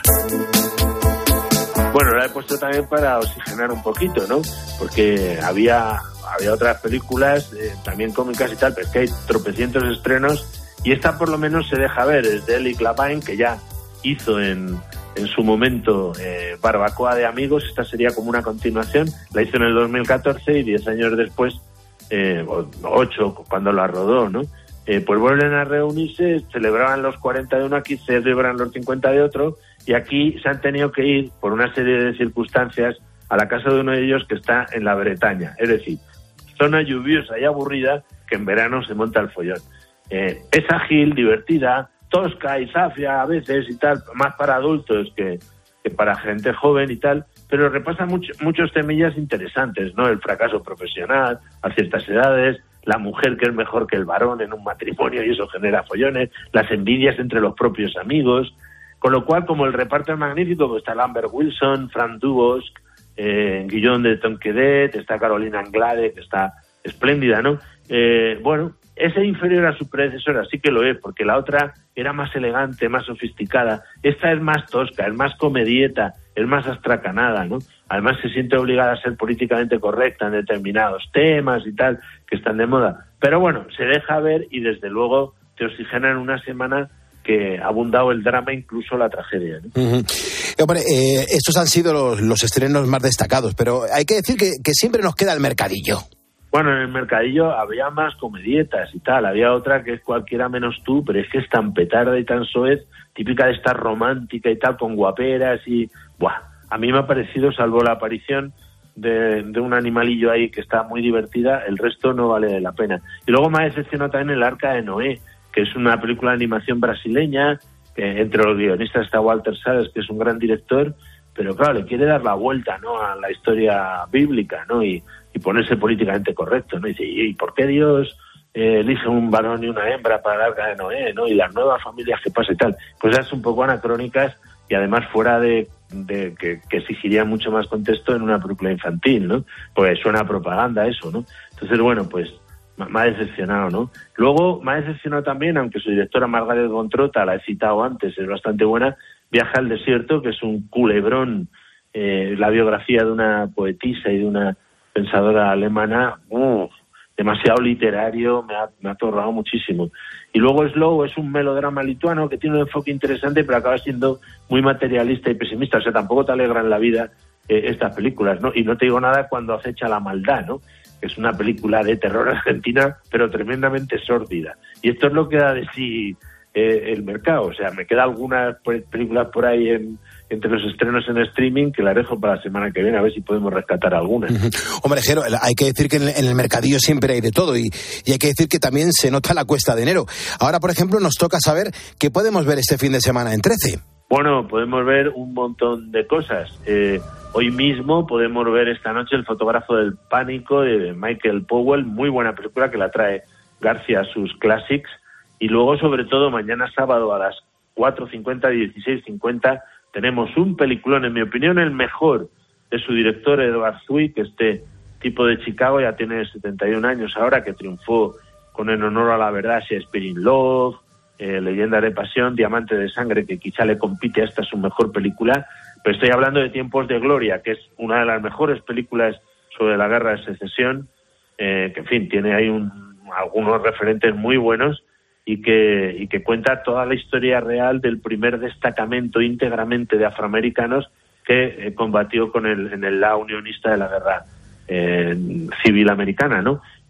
Bueno, la he puesto también para oxigenar un poquito, ¿no? Porque había, había otras películas, eh, también cómicas y tal, pero es que hay tropecientos estrenos, y esta por lo menos se deja ver, es de Eli Clapine, que ya hizo en... en su momento eh, Barbacoa de Amigos. Esta sería como una continuación, la hizo en el dos mil catorce y diez años después, eh, ocho cuando la rodó, ¿no? Eh, pues vuelven a reunirse, celebraban los cuarenta de uno, aquí celebran los cincuenta de otro, y aquí se han tenido que ir por una serie de circunstancias a la casa de uno de ellos que está en la Bretaña, es decir, zona lluviosa y aburrida que en verano se monta el follón. Eh, es ágil, divertida, tosca y zafia a veces y tal, más para adultos que, que para gente joven y tal, pero repasa mucho, muchos temillas interesantes, ¿no? El fracaso profesional a ciertas edades, la mujer que es mejor que el varón en un matrimonio y eso genera follones, las envidias entre los propios amigos, con lo cual, como el reparto es magnífico, pues está Lambert Wilson, Frank Dubosc, eh, Guillaume de Tonquedet, está Carolina Anglade, que está espléndida, ¿no? Eh, bueno, es inferior a su predecesora, sí que lo es, porque la otra era más elegante, más sofisticada. Esta es más tosca, es más comedieta, es más astracanada, ¿no? Además se siente obligada a ser políticamente correcta en determinados temas y tal, que están de moda. Pero bueno, se deja ver y desde luego te oxigena en una semana que ha abundado el drama, incluso la tragedia, ¿no? Uh-huh. Hombre, eh, estos han sido los, los estrenos más destacados, pero hay que decir que, que siempre nos queda el mercadillo. Bueno, en el mercadillo había más comedietas y tal, había otra que es Cualquiera menos tú, pero es que es tan petarda y tan soez, típica de estar romántica y tal, con guaperas y... Buah, a mí me ha parecido, salvo la aparición de, de un animalillo ahí que está muy divertida, el resto no vale la pena. Y luego me ha decepcionado también El Arca de Noé, que es una película de animación brasileña, que entre los guionistas está Walter Salles, que es un gran director, pero claro, le quiere dar la vuelta, ¿no?, a la historia bíblica, ¿no?, y, y ponerse políticamente correcto, ¿no? Y dice, ¿y por qué Dios eh, elige un varón y una hembra para el Arca de Noé, ¿no?, y las nuevas familias que pasa y tal? Pues es un poco anacrónicas y además fuera de, de que, que exigiría mucho más contexto en una película infantil, ¿no? Pues suena a propaganda eso, ¿no? Entonces, bueno, pues me ha decepcionado, ¿no? Luego me ha decepcionado también, aunque su directora Margaret von Trotta, la he citado antes, es bastante buena, Viaje al desierto, que es un culebrón, eh, la biografía de una poetisa y de una pensadora alemana, uh, demasiado literario, me ha, me ha atorrado muchísimo. Y luego Slow es un melodrama lituano que tiene un enfoque interesante, pero acaba siendo muy materialista y pesimista, o sea, tampoco te alegran la vida eh, estas películas, ¿no? Y no te digo nada cuando acecha la maldad, ¿no?, que es una película de terror argentina, pero tremendamente sórdida. Y esto es lo que da de sí eh, el mercado. O sea, me quedan algunas películas por ahí en, entre los estrenos en streaming que las dejo para la semana que viene, a ver si podemos rescatar algunas. Uh-huh. Hombre, Jero, hay que decir que en el, en el mercadillo siempre hay de todo y, y hay que decir que también se nota la cuesta de enero. Ahora, por ejemplo, nos toca saber qué podemos ver este fin de semana en trece. Bueno, podemos ver un montón de cosas. Eh, hoy mismo podemos ver esta noche El fotógrafo del pánico de Michael Powell, muy buena película que la trae García a sus classics. Y luego, sobre todo, mañana sábado a las cuatro cincuenta, dieciséis cincuenta, tenemos un peliculón, en mi opinión, el mejor de su director, Edward Zwick, este tipo de Chicago, ya tiene setenta y un años ahora, que triunfó con En honor a la verdad, Shakespeare in Love, Eh, Leyenda de pasión, Diamante de sangre, que quizá le compite a esta su mejor película, pero estoy hablando de Tiempos de gloria, que es una de las mejores películas sobre la guerra de secesión, eh, que en fin, tiene ahí un, algunos referentes muy buenos y que, y que cuenta toda la historia real del primer destacamento íntegramente de afroamericanos que eh, combatió con el, en el lado unionista de la guerra eh, civil americana, ¿no?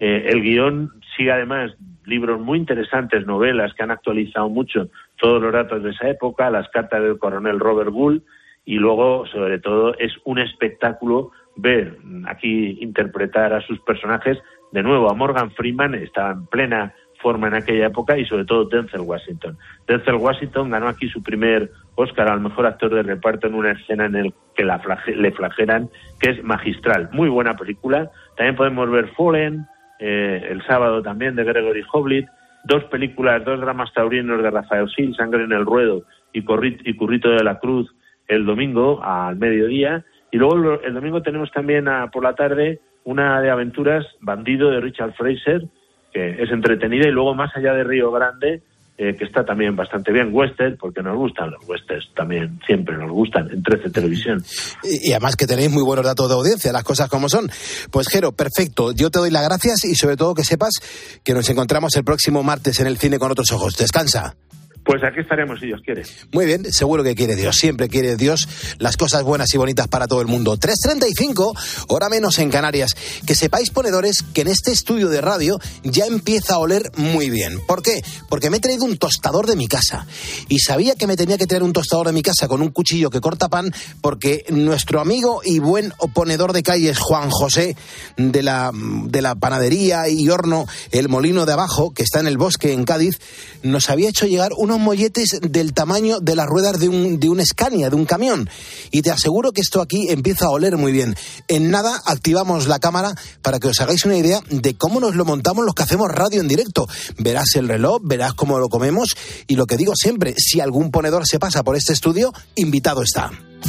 Eh, el guión sigue además libros muy interesantes, novelas que han actualizado mucho todos los datos de esa época, las cartas del coronel Robert Gould, y luego, sobre todo, es un espectáculo ver aquí interpretar a sus personajes. De nuevo, a Morgan Freeman, estaba en plena forma en aquella época, y sobre todo Denzel Washington. Denzel Washington ganó aquí su primer Oscar al mejor actor de reparto en una escena en el que la flage- le flagelan, que es magistral. Muy buena película. También podemos ver Fallen, eh, el sábado también, de Gregory Hoblit. Dos películas, dos dramas taurinos de Rafael Gil, Sangre en el ruedo y, Corri- y Currito de la Cruz, el domingo al mediodía. Y luego el domingo tenemos también a, por la tarde una de aventuras, Bandido, de Richard Fraser, que es entretenida, y luego Más allá de Río Grande, eh, que está también bastante bien. Western, porque nos gustan los westerns, también siempre nos gustan en trece Televisión. Y, y además que tenéis muy buenos datos de audiencia, las cosas como son. Pues Jero, perfecto, yo te doy las gracias, y sobre todo que sepas que nos encontramos el próximo martes en el Cine con Otros Ojos. Descansa. Pues aquí estaremos, si Dios quiere. Muy bien, seguro que quiere Dios, siempre quiere Dios las cosas buenas y bonitas para todo el mundo. tres treinta y cinco, hora menos en Canarias. Que sepáis, ponedores, que en este estudio de radio ya empieza a oler muy bien. ¿Por qué? Porque me he traído un tostador de mi casa. Y sabía que me tenía que traer un tostador de mi casa con un cuchillo que corta pan, porque nuestro amigo y buen ponedor de calles, Juan José, de la, de la panadería y horno El Molino de Abajo, que está en el Bosque, en Cádiz, nos había hecho llegar unos molletes del tamaño de las ruedas de un, de un Scania, de un camión. Y te aseguro que esto aquí empieza a oler muy bien. En nada activamos la cámara para que os hagáis una idea de cómo nos lo montamos los que hacemos radio en directo. Verás el reloj, verás cómo lo comemos, y lo que digo siempre, si algún ponedor se pasa por este estudio, invitado está.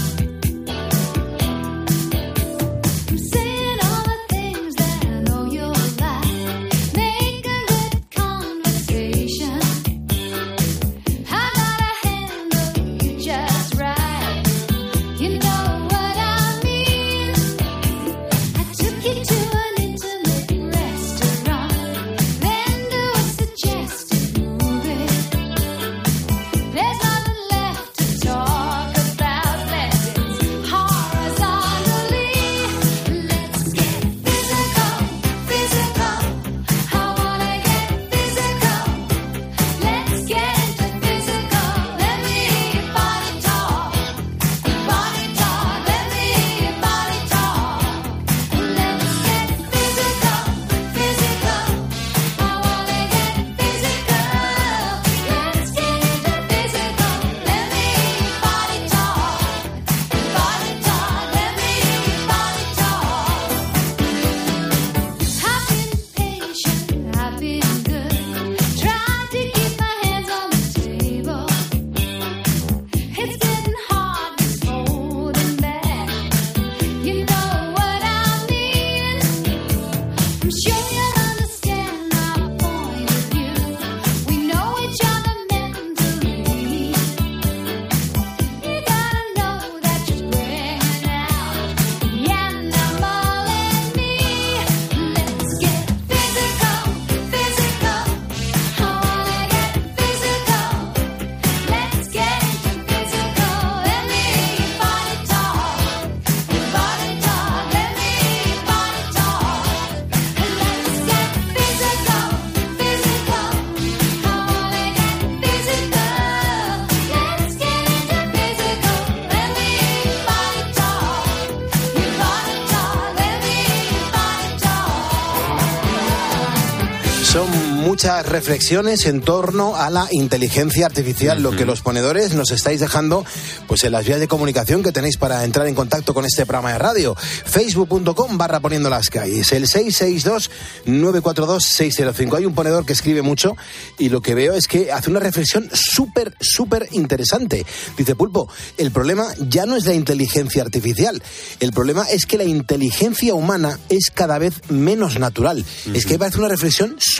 Muchas reflexiones en torno a la inteligencia artificial, uh-huh. Lo que los ponedores nos estáis dejando pues en las vías de comunicación que tenéis para entrar en contacto con este programa de radio. Facebook.com barra poniendo las calles, el seis seis dos, nueve cuatro dos, seis cero cinco. Hay un ponedor que escribe mucho y lo que veo es que hace una reflexión súper, súper interesante. Dice: Pulpo, el problema ya no es la inteligencia artificial, el problema es que la inteligencia humana es cada vez menos natural. Uh-huh. Es que me parece una reflexión súper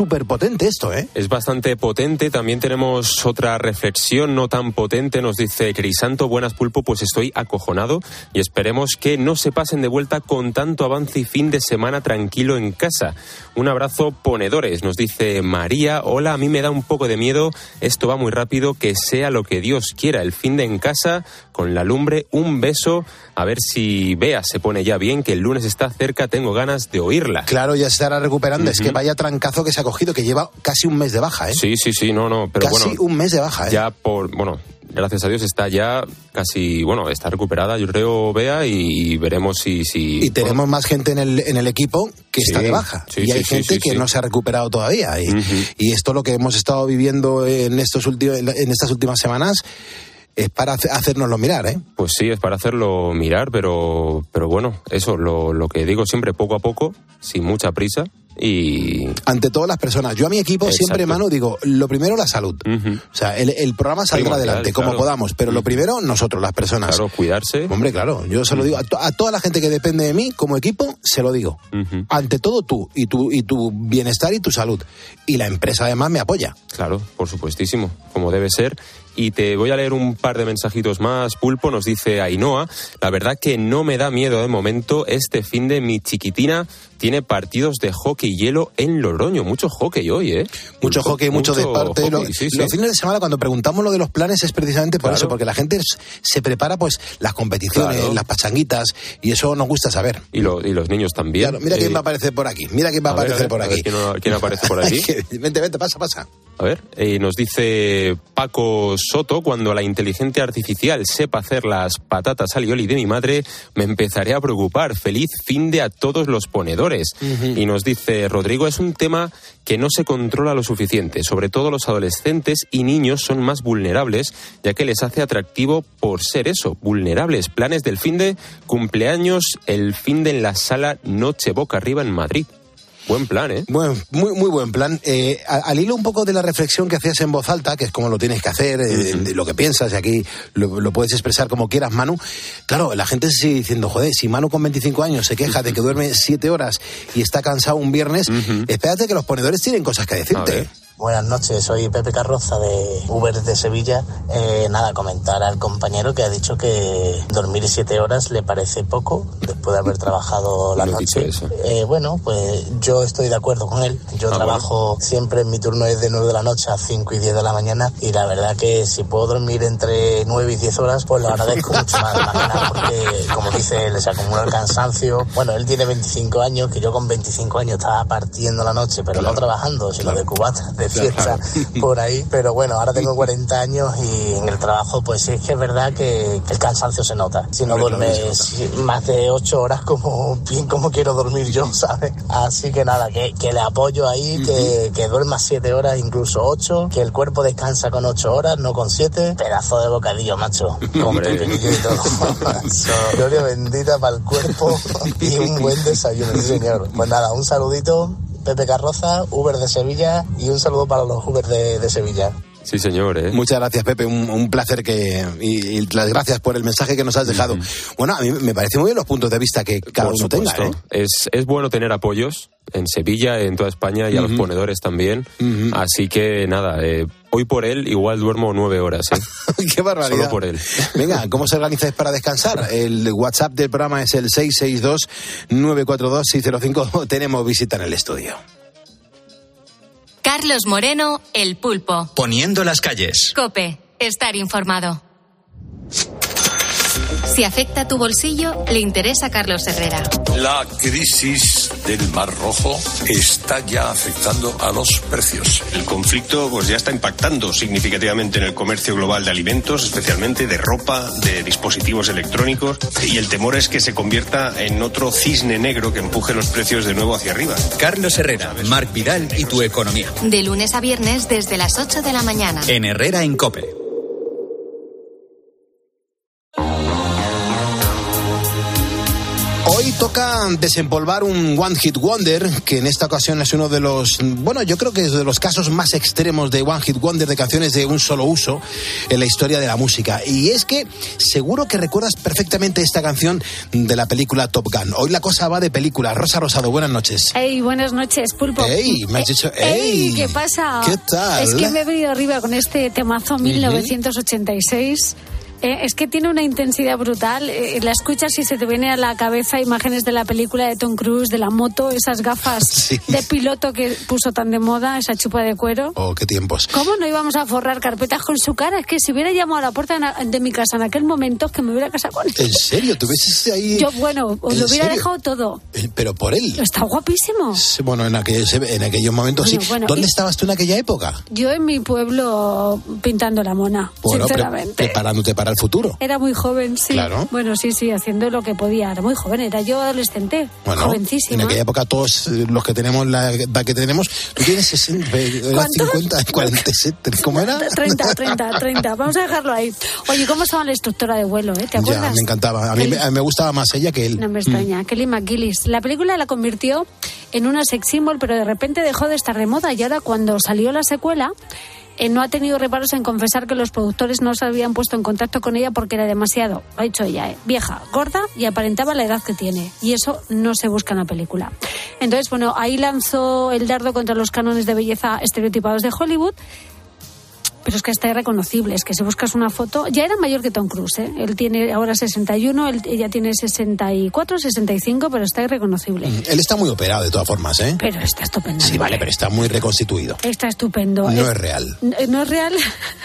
súper potente esto, ¿eh? Es bastante potente. También tenemos otra reflexión no tan potente. Nos dice Crisanto, buenas Pulpo, pues estoy acojonado y esperemos que no se pasen de vuelta con tanto avance y fin de semana tranquilo en casa. Un abrazo, ponedores. Nos dice María, hola, a mí me da un poco de miedo, esto va muy rápido, que sea lo que Dios quiera. El fin de en casa, con la lumbre, un beso, a ver si Bea se pone ya bien, que el lunes está cerca, tengo ganas de oírla. Claro, ya se estará recuperando. Uh-huh. Es que vaya trancazo que se ha cogido, que lleva casi un mes de baja, ¿eh? Sí, sí, sí, no, no, pero casi bueno. un mes de baja, ¿eh? Ya por, bueno, gracias a Dios está ya casi, bueno, está recuperada, yo creo, Bea, y veremos si... si y tenemos bueno. más gente en el, en el equipo que sí, está de baja. Sí, y sí, hay sí, gente sí, que sí. no se ha recuperado todavía. Y, uh-huh. y esto lo que hemos estado viviendo en, estos últimos, en estas últimas semanas... es para hacérnoslo mirar, ¿eh? Pues sí, es para hacerlo mirar, pero pero bueno, eso, lo, lo que digo siempre, poco a poco, sin mucha prisa y... Ante todas las personas. Yo a mi equipo Exacto. siempre, Manu, digo, lo primero, la salud. Uh-huh. O sea, el, el programa saldrá Primordial, adelante, como claro. podamos, pero uh-huh. lo primero, nosotros, las personas. Claro, cuidarse. Hombre, claro, yo se lo digo a, to- a toda la gente que depende de mí, como equipo, se lo digo. Uh-huh. Ante todo tú, y tu, y tu bienestar y tu salud. Y la empresa, además, me apoya. Claro, por supuestísimo, como debe ser. Y te voy a leer un par de mensajitos más, Pulpo. Nos dice Ainhoa, la verdad que no me da miedo de momento. Este fin de mi chiquitina tiene partidos de hockey y hielo en Logroño. Mucho hockey hoy, ¿eh? Mucho Pulpo, hockey, mucho, mucho deporte. Lo, sí, sí. Los fines de semana, cuando preguntamos lo de los planes, es precisamente por claro. eso, porque la gente se prepara, pues, las competiciones, claro. las pachanguitas, y eso nos gusta saber. Y, lo, y los niños también. Claro, mira eh... quién va a aparecer por aquí. Mira quién va a, a aparecer ver, por a aquí. Ver, ¿quién, ¿Quién aparece por aquí? Vente, vente, pasa, pasa. A ver, eh, nos dice Paco Soto, cuando la inteligencia artificial sepa hacer las patatas alioli de mi madre, me empezaré a preocupar. Feliz fin de a todos los ponedores. Uh-huh. Y nos dice Rodrigo, es un tema que no se controla lo suficiente. Sobre todo los adolescentes y niños son más vulnerables, ya que les hace atractivo por ser eso, vulnerables. Planes del fin de cumpleaños, el fin de en la sala Noche Boca Arriba en Madrid. Buen plan, ¿eh? Bueno, muy, muy buen plan. Eh, al hilo un poco de la reflexión que hacías en voz alta, que es como lo tienes que hacer, eh, uh-huh. de lo que piensas, y aquí lo, lo puedes expresar como quieras, Manu. Claro, la gente se sigue diciendo, joder, si Manu con veinticinco años se queja de que duerme siete horas y está cansado un viernes, uh-huh. espérate que los ponedores tienen cosas que decirte. Buenas noches, soy Pepe Carroza de Uber de Sevilla. Eh, nada, comentar al compañero que ha dicho que dormir siete horas le parece poco después de haber trabajado la no noche. Eh, bueno, pues yo estoy de acuerdo con él. Yo ah, trabajo bueno. siempre, en mi turno es de nueve de la noche a cinco y diez de la mañana, y la verdad que si puedo dormir entre nueve y diez horas, pues lo agradezco mucho más, más que nada, porque como dice él, se acumula el cansancio. Bueno, él tiene veinticinco años, que yo con veinticinco años estaba partiendo la noche, pero claro. no trabajando, sino claro. de cubata, de fiesta por ahí, pero bueno, ahora tengo cuarenta años y en el trabajo pues sí es que es verdad que, que el cansancio se nota. Si no duermes más de ocho horas, como bien como quiero dormir yo, ¿sabes? Así que nada, que, que le apoyo ahí, uh-huh. que, que duermas siete horas, incluso ocho, que el cuerpo descansa con ocho horas, no con siete. Pedazo de bocadillo, macho, con pepinillo y todo. Gloria bendita para el cuerpo y un buen desayuno, sí señor. Pues nada, un saludito. Pepe Carroza, Uber de Sevilla, y un saludo para los Uber de, de Sevilla. Sí, señor. ¿eh? Muchas gracias, Pepe. Un, un placer que y, y las gracias por el mensaje que nos has dejado. Uh-huh. Bueno, a mí me parece muy bien los puntos de vista que cada por uno supuesto. tenga. ¿eh? Es, es bueno tener apoyos en Sevilla, en toda España, y uh-huh. a los ponedores también. Uh-huh. Así que nada, eh, hoy por él igual duermo nueve horas. ¿eh? ¡Qué barbaridad! Solo por él. Venga, ¿cómo se organizáis para descansar? El WhatsApp del programa es el seis seis dos, nueve cuatro dos, seis cero cinco. Tenemos visita en el estudio. Carlos Moreno, El Pulpo. Poniendo las calles. COPE, estar informado. Si afecta tu bolsillo, le interesa a Carlos Herrera. La crisis del Mar Rojo está ya afectando a los precios. El conflicto pues ya está impactando significativamente en el comercio global de alimentos, especialmente de ropa, de dispositivos electrónicos, y el temor es que se convierta en otro cisne negro que empuje los precios de nuevo hacia arriba. Carlos Herrera, Marc Vidal y tu economía. De lunes a viernes desde las ocho de la mañana. En Herrera en COPE. Hoy toca desempolvar un One Hit Wonder, que en esta ocasión es uno de los, bueno, yo creo que es de los casos más extremos de One Hit Wonder, de canciones de un solo uso en la historia de la música. Y es que seguro que recuerdas perfectamente esta canción de la película Top Gun. Hoy la cosa va de película. Rosa Rosado, buenas noches. Hey, buenas noches, Pulpo. Hey, me has dicho, hey, hey, ¿qué pasa? ¿Qué tal? Es que me he venido arriba con este temazo mil novecientos ochenta y seis. Eh, es que tiene una intensidad brutal. Eh, la escuchas y se te viene a la cabeza imágenes de la película de Tom Cruise, de la moto, esas gafas sí. de piloto que puso tan de moda, esa chupa de cuero. Oh, qué tiempos. ¿Cómo no íbamos a forrar carpetas con su cara? Es que si hubiera llamado a la puerta de mi casa en aquel momento, es que me hubiera casado con él. ¿En serio? ¿Tú ves ahí? Yo, bueno, os lo hubiera serio? dejado todo. ¿Pero por él? Está guapísimo. Sí, bueno, en, aquel, en aquellos momentos bueno, sí. Bueno, ¿Dónde y... estabas tú en aquella época? Yo en mi pueblo pintando la mona, bueno, sinceramente. Pre- preparándote para el futuro. Era muy joven, sí. Claro. Bueno, sí, sí, haciendo lo que podía. Era muy joven, era yo adolescente, bueno, jovencísima. En aquella época todos los que tenemos la edad que tenemos, tú tienes sesenta, cincuenta, cuarenta y siete, ¿cómo era? treinta, treinta, treinta. Vamos a dejarlo ahí. Oye, ¿cómo estaba la instructora de vuelo, eh? ¿Te acuerdas? Ya, me encantaba. A mí, a mí me gustaba más ella que él. No me extraña. Mm. Kelly McGillis. La película la convirtió en una sex symbol, pero de repente dejó de estar de moda y ahora cuando salió la secuela, Eh, no ha tenido reparos en confesar que los productores no se habían puesto en contacto con ella porque era demasiado, ha dicho ella, eh, vieja, gorda y aparentaba la edad que tiene. Y eso no se busca en la película. Entonces, bueno, ahí lanzó el dardo contra los cánones de belleza estereotipados de Hollywood. Pero es que está irreconocible, es que si buscas una foto, ya era mayor que Tom Cruise, ¿eh? Él tiene ahora sesenta y uno, él, ella tiene sesenta y cuatro, sesenta y cinco, pero está irreconocible. Mm, él está muy operado de todas formas, ¿eh? Pero está estupendo. Sí, vale, pero está muy reconstituido. Está estupendo. No es, es real. No, no es real.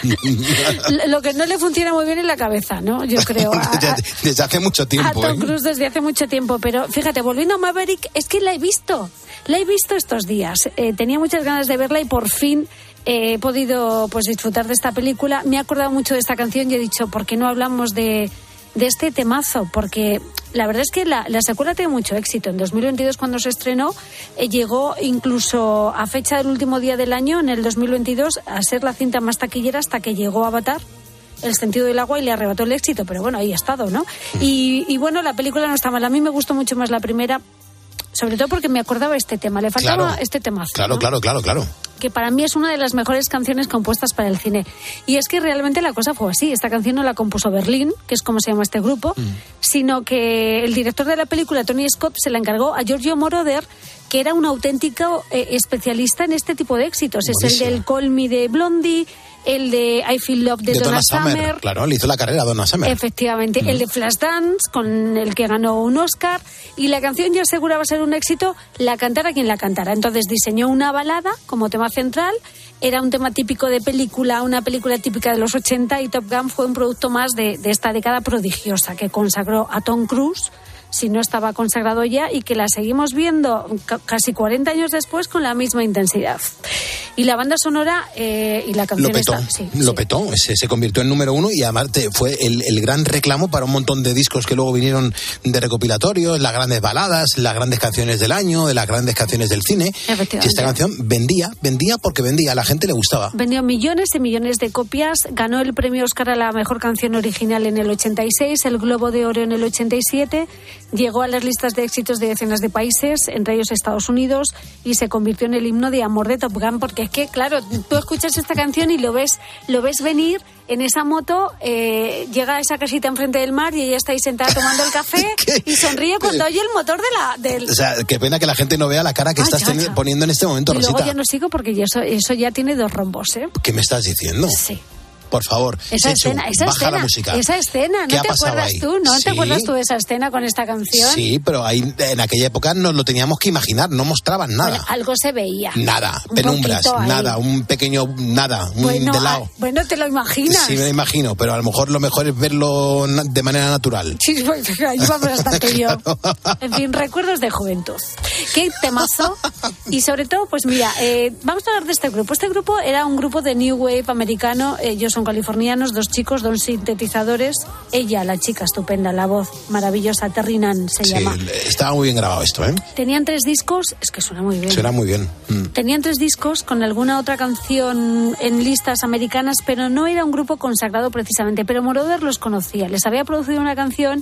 Lo que no le funciona muy bien es la cabeza, ¿no? Yo creo. A, desde, desde hace mucho tiempo. A Tom ¿eh? Cruise desde hace mucho tiempo, pero fíjate, volviendo a Maverick, es que la he visto. La he visto estos días. Eh, tenía muchas ganas de verla y por fin Eh, he podido pues disfrutar de esta película. Me he acordado mucho de esta canción y he dicho, ¿por qué no hablamos de, de este temazo? Porque la verdad es que la, la secuela tiene mucho éxito. En dos mil veintidós, cuando se estrenó, eh, llegó incluso a fecha del último día del año, en el dos mil veintidós, a ser la cinta más taquillera hasta que llegó Avatar, El sentido del agua, y le arrebató el éxito. Pero bueno, ahí ha estado, ¿no? Y, y bueno, la película no está mal. A mí me gustó mucho más la primera, sobre todo porque me acordaba este tema. Le faltaba claro, este temazo, Claro, ¿no? claro, claro, claro. Que para mí es una de las mejores canciones compuestas para el cine. Y es que realmente la cosa fue así. Esta canción no la compuso Berlín, que es como se llama este grupo, mm. sino que el director de la película, Tony Scott, se la encargó a Giorgio Moroder, que era un auténtico eh, especialista en este tipo de éxitos. Buenísimo. Es el del Call Me de Blondie, el de I Feel Love de, de Donna, Donna Summer. Summer. Claro, le hizo la carrera a Donna Summer. Efectivamente. Mm. El de Flashdance, con el que ganó un Oscar. Y la canción ya aseguraba ser un éxito, la cantara quien la cantara. Entonces diseñó una balada como tema central. Era un tema típico de película, una película típica de los ochenta, y Top Gun fue un producto más de, de esta década prodigiosa que consagró a Tom Cruise, si no estaba consagrado ya, y que la seguimos viendo ca- casi cuarenta años después con la misma intensidad. Y la banda sonora eh, y la canción lo petó, está, sí, lo sí. petó, se, se convirtió en número uno y además te, fue el, el gran reclamo para un montón de discos que luego vinieron de recopilatorios, las grandes baladas, las grandes canciones del año, de las grandes canciones del cine. Y esta canción vendía, vendía porque vendía, a la gente le gustaba. Vendió millones y millones de copias, ganó el premio Oscar a la mejor canción original en el ochenta y seis, el Globo de Oro en el ochenta y siete, llegó a las listas de éxitos de decenas de países, entre ellos Estados Unidos, y se convirtió en el himno de amor de Top Gun, porque es que, claro, tú escuchas esta canción y lo ves, lo ves venir en esa moto, eh, llega a esa casita enfrente del mar y ella está ahí sentada tomando el café y sonríe cuando oye el motor de la... Del... O sea, qué pena que la gente no vea la cara que Ay, estás ya, ya. poniendo en este momento, y Rosita. Y luego ya no sigo porque eso, eso ya tiene dos rombos, ¿eh? ¿Qué me estás diciendo? Sí. Por favor, esa Chechu, escena, esa baja escena, la música. Esa escena, ¿no te acuerdas ahí? tú? ¿No sí. te acuerdas tú de esa escena con esta canción? Sí, pero ahí en aquella época nos lo teníamos que imaginar, no mostraban nada. Bueno, algo se veía. Nada, un penumbras, nada, un pequeño nada, un bueno, de lado. A, bueno, te lo imaginas. Sí, me lo imagino, pero a lo mejor lo mejor es verlo de manera natural. Sí, pues, ahí vamos a estar tú y yo. En fin, recuerdos de juventud. Qué temazo. Y sobre todo, pues mira, eh, vamos a hablar de este grupo. Este grupo era un grupo de New Wave americano, ellos son californianos, dos chicos, dos sintetizadores. Ella, la chica estupenda, la voz maravillosa, Terry Nunn se sí, llama. Estaba muy bien grabado esto, ¿eh? Tenían tres discos, es que suena muy bien. Suena muy bien. Mm. Tenían tres discos con alguna otra canción en listas americanas, pero no era un grupo consagrado precisamente. Pero Moroder los conocía, les había producido una canción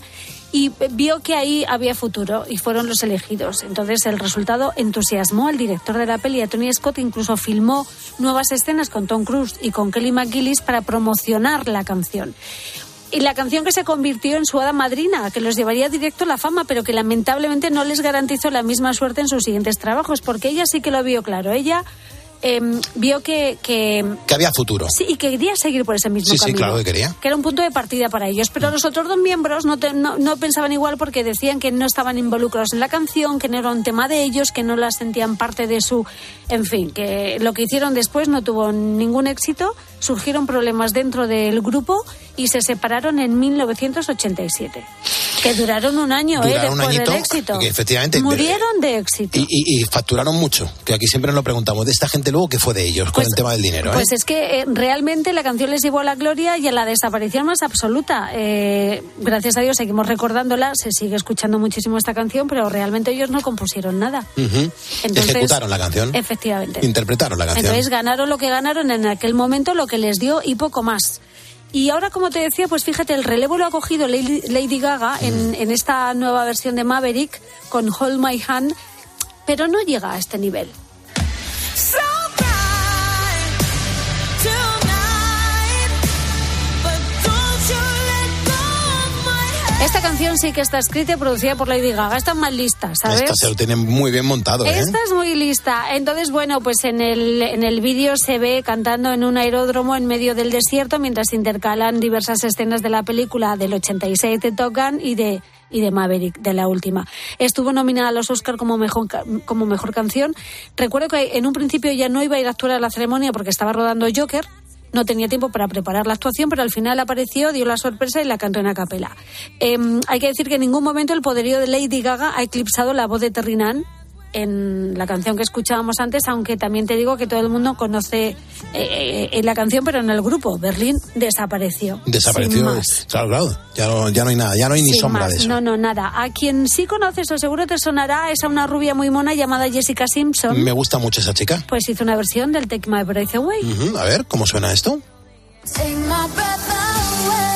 y vio que ahí había futuro y fueron los elegidos. Entonces el resultado entusiasmó al director de la peli, a Tony Scott, incluso filmó nuevas escenas con Tom Cruise y con Kelly McGillis para promocionar la canción. Y la canción que se convirtió en su hada madrina, que los llevaría directo a la fama, pero que lamentablemente no les garantizó la misma suerte en sus siguientes trabajos, porque ella sí que lo vio claro. Ella eh, vio que, que... Que había futuro. Sí, y que quería seguir por ese mismo sí, camino. Sí, claro que quería. Que era un punto de partida para ellos. Pero los otros dos miembros no, te, no, no pensaban igual porque decían que no estaban involucrados en la canción, que no era un tema de ellos, que no la sentían parte de su... En fin, que lo que hicieron después no tuvo ningún éxito. Surgieron problemas dentro del grupo y se separaron en mil novecientos ochenta y siete. Que duraron un año, duraron ¿eh? Después un añito, del éxito. Que efectivamente. Murieron de éxito. Y, y, y facturaron mucho. Que aquí siempre nos lo preguntamos. De esta gente luego, ¿qué fue de ellos con pues, el tema del dinero? Pues ¿eh? es que eh, realmente la canción les llevó a la gloria y a la desaparición más absoluta. Eh, gracias a Dios seguimos recordándola. Se sigue escuchando muchísimo esta canción, pero realmente ellos no compusieron nada. Uh-huh. Entonces, ejecutaron la canción. Efectivamente. Interpretaron la canción. Entonces ganaron lo que ganaron en aquel momento, lo que les dio y poco más. Y ahora, como te decía, pues fíjate, el relevo lo ha cogido Lady, Lady Gaga en, en esta nueva versión de Maverick con Hold My Hand, pero no llega a este nivel. Esta canción sí que está escrita y producida por Lady Gaga. Está más lista, ¿sabes? Esta se lo tiene muy bien montado, ¿eh? Esta es muy lista. Entonces, bueno, pues en el, en el vídeo se ve cantando en un aeródromo en medio del desierto mientras intercalan diversas escenas de la película del ochenta y seis de Top Gun y de, y de Maverick, de la última. Estuvo nominada a los Oscar como mejor, como mejor canción. Recuerdo que en un principio ya no iba a ir a actuar a la ceremonia porque estaba rodando Joker. No tenía tiempo para preparar la actuación, pero al final apareció, dio la sorpresa y la cantó en a capela. Eh, hay que decir que en ningún momento el poderío de Lady Gaga ha eclipsado la voz de Terry Nunn en la canción que escuchábamos antes, aunque también te digo que todo el mundo conoce eh, eh, la canción, pero en el grupo Berlín desapareció. Desapareció, claro, claro, ya no, ya no hay nada, ya no hay ni sin sombra más. de eso. No, no, nada. A quien sí conoces o seguro te sonará es a una rubia muy mona llamada Jessica Simpson. Me gusta mucho esa chica. Pues hizo una versión del Take My Breath Away. Uh-huh. A ver, ¿cómo suena esto? Take my breath away.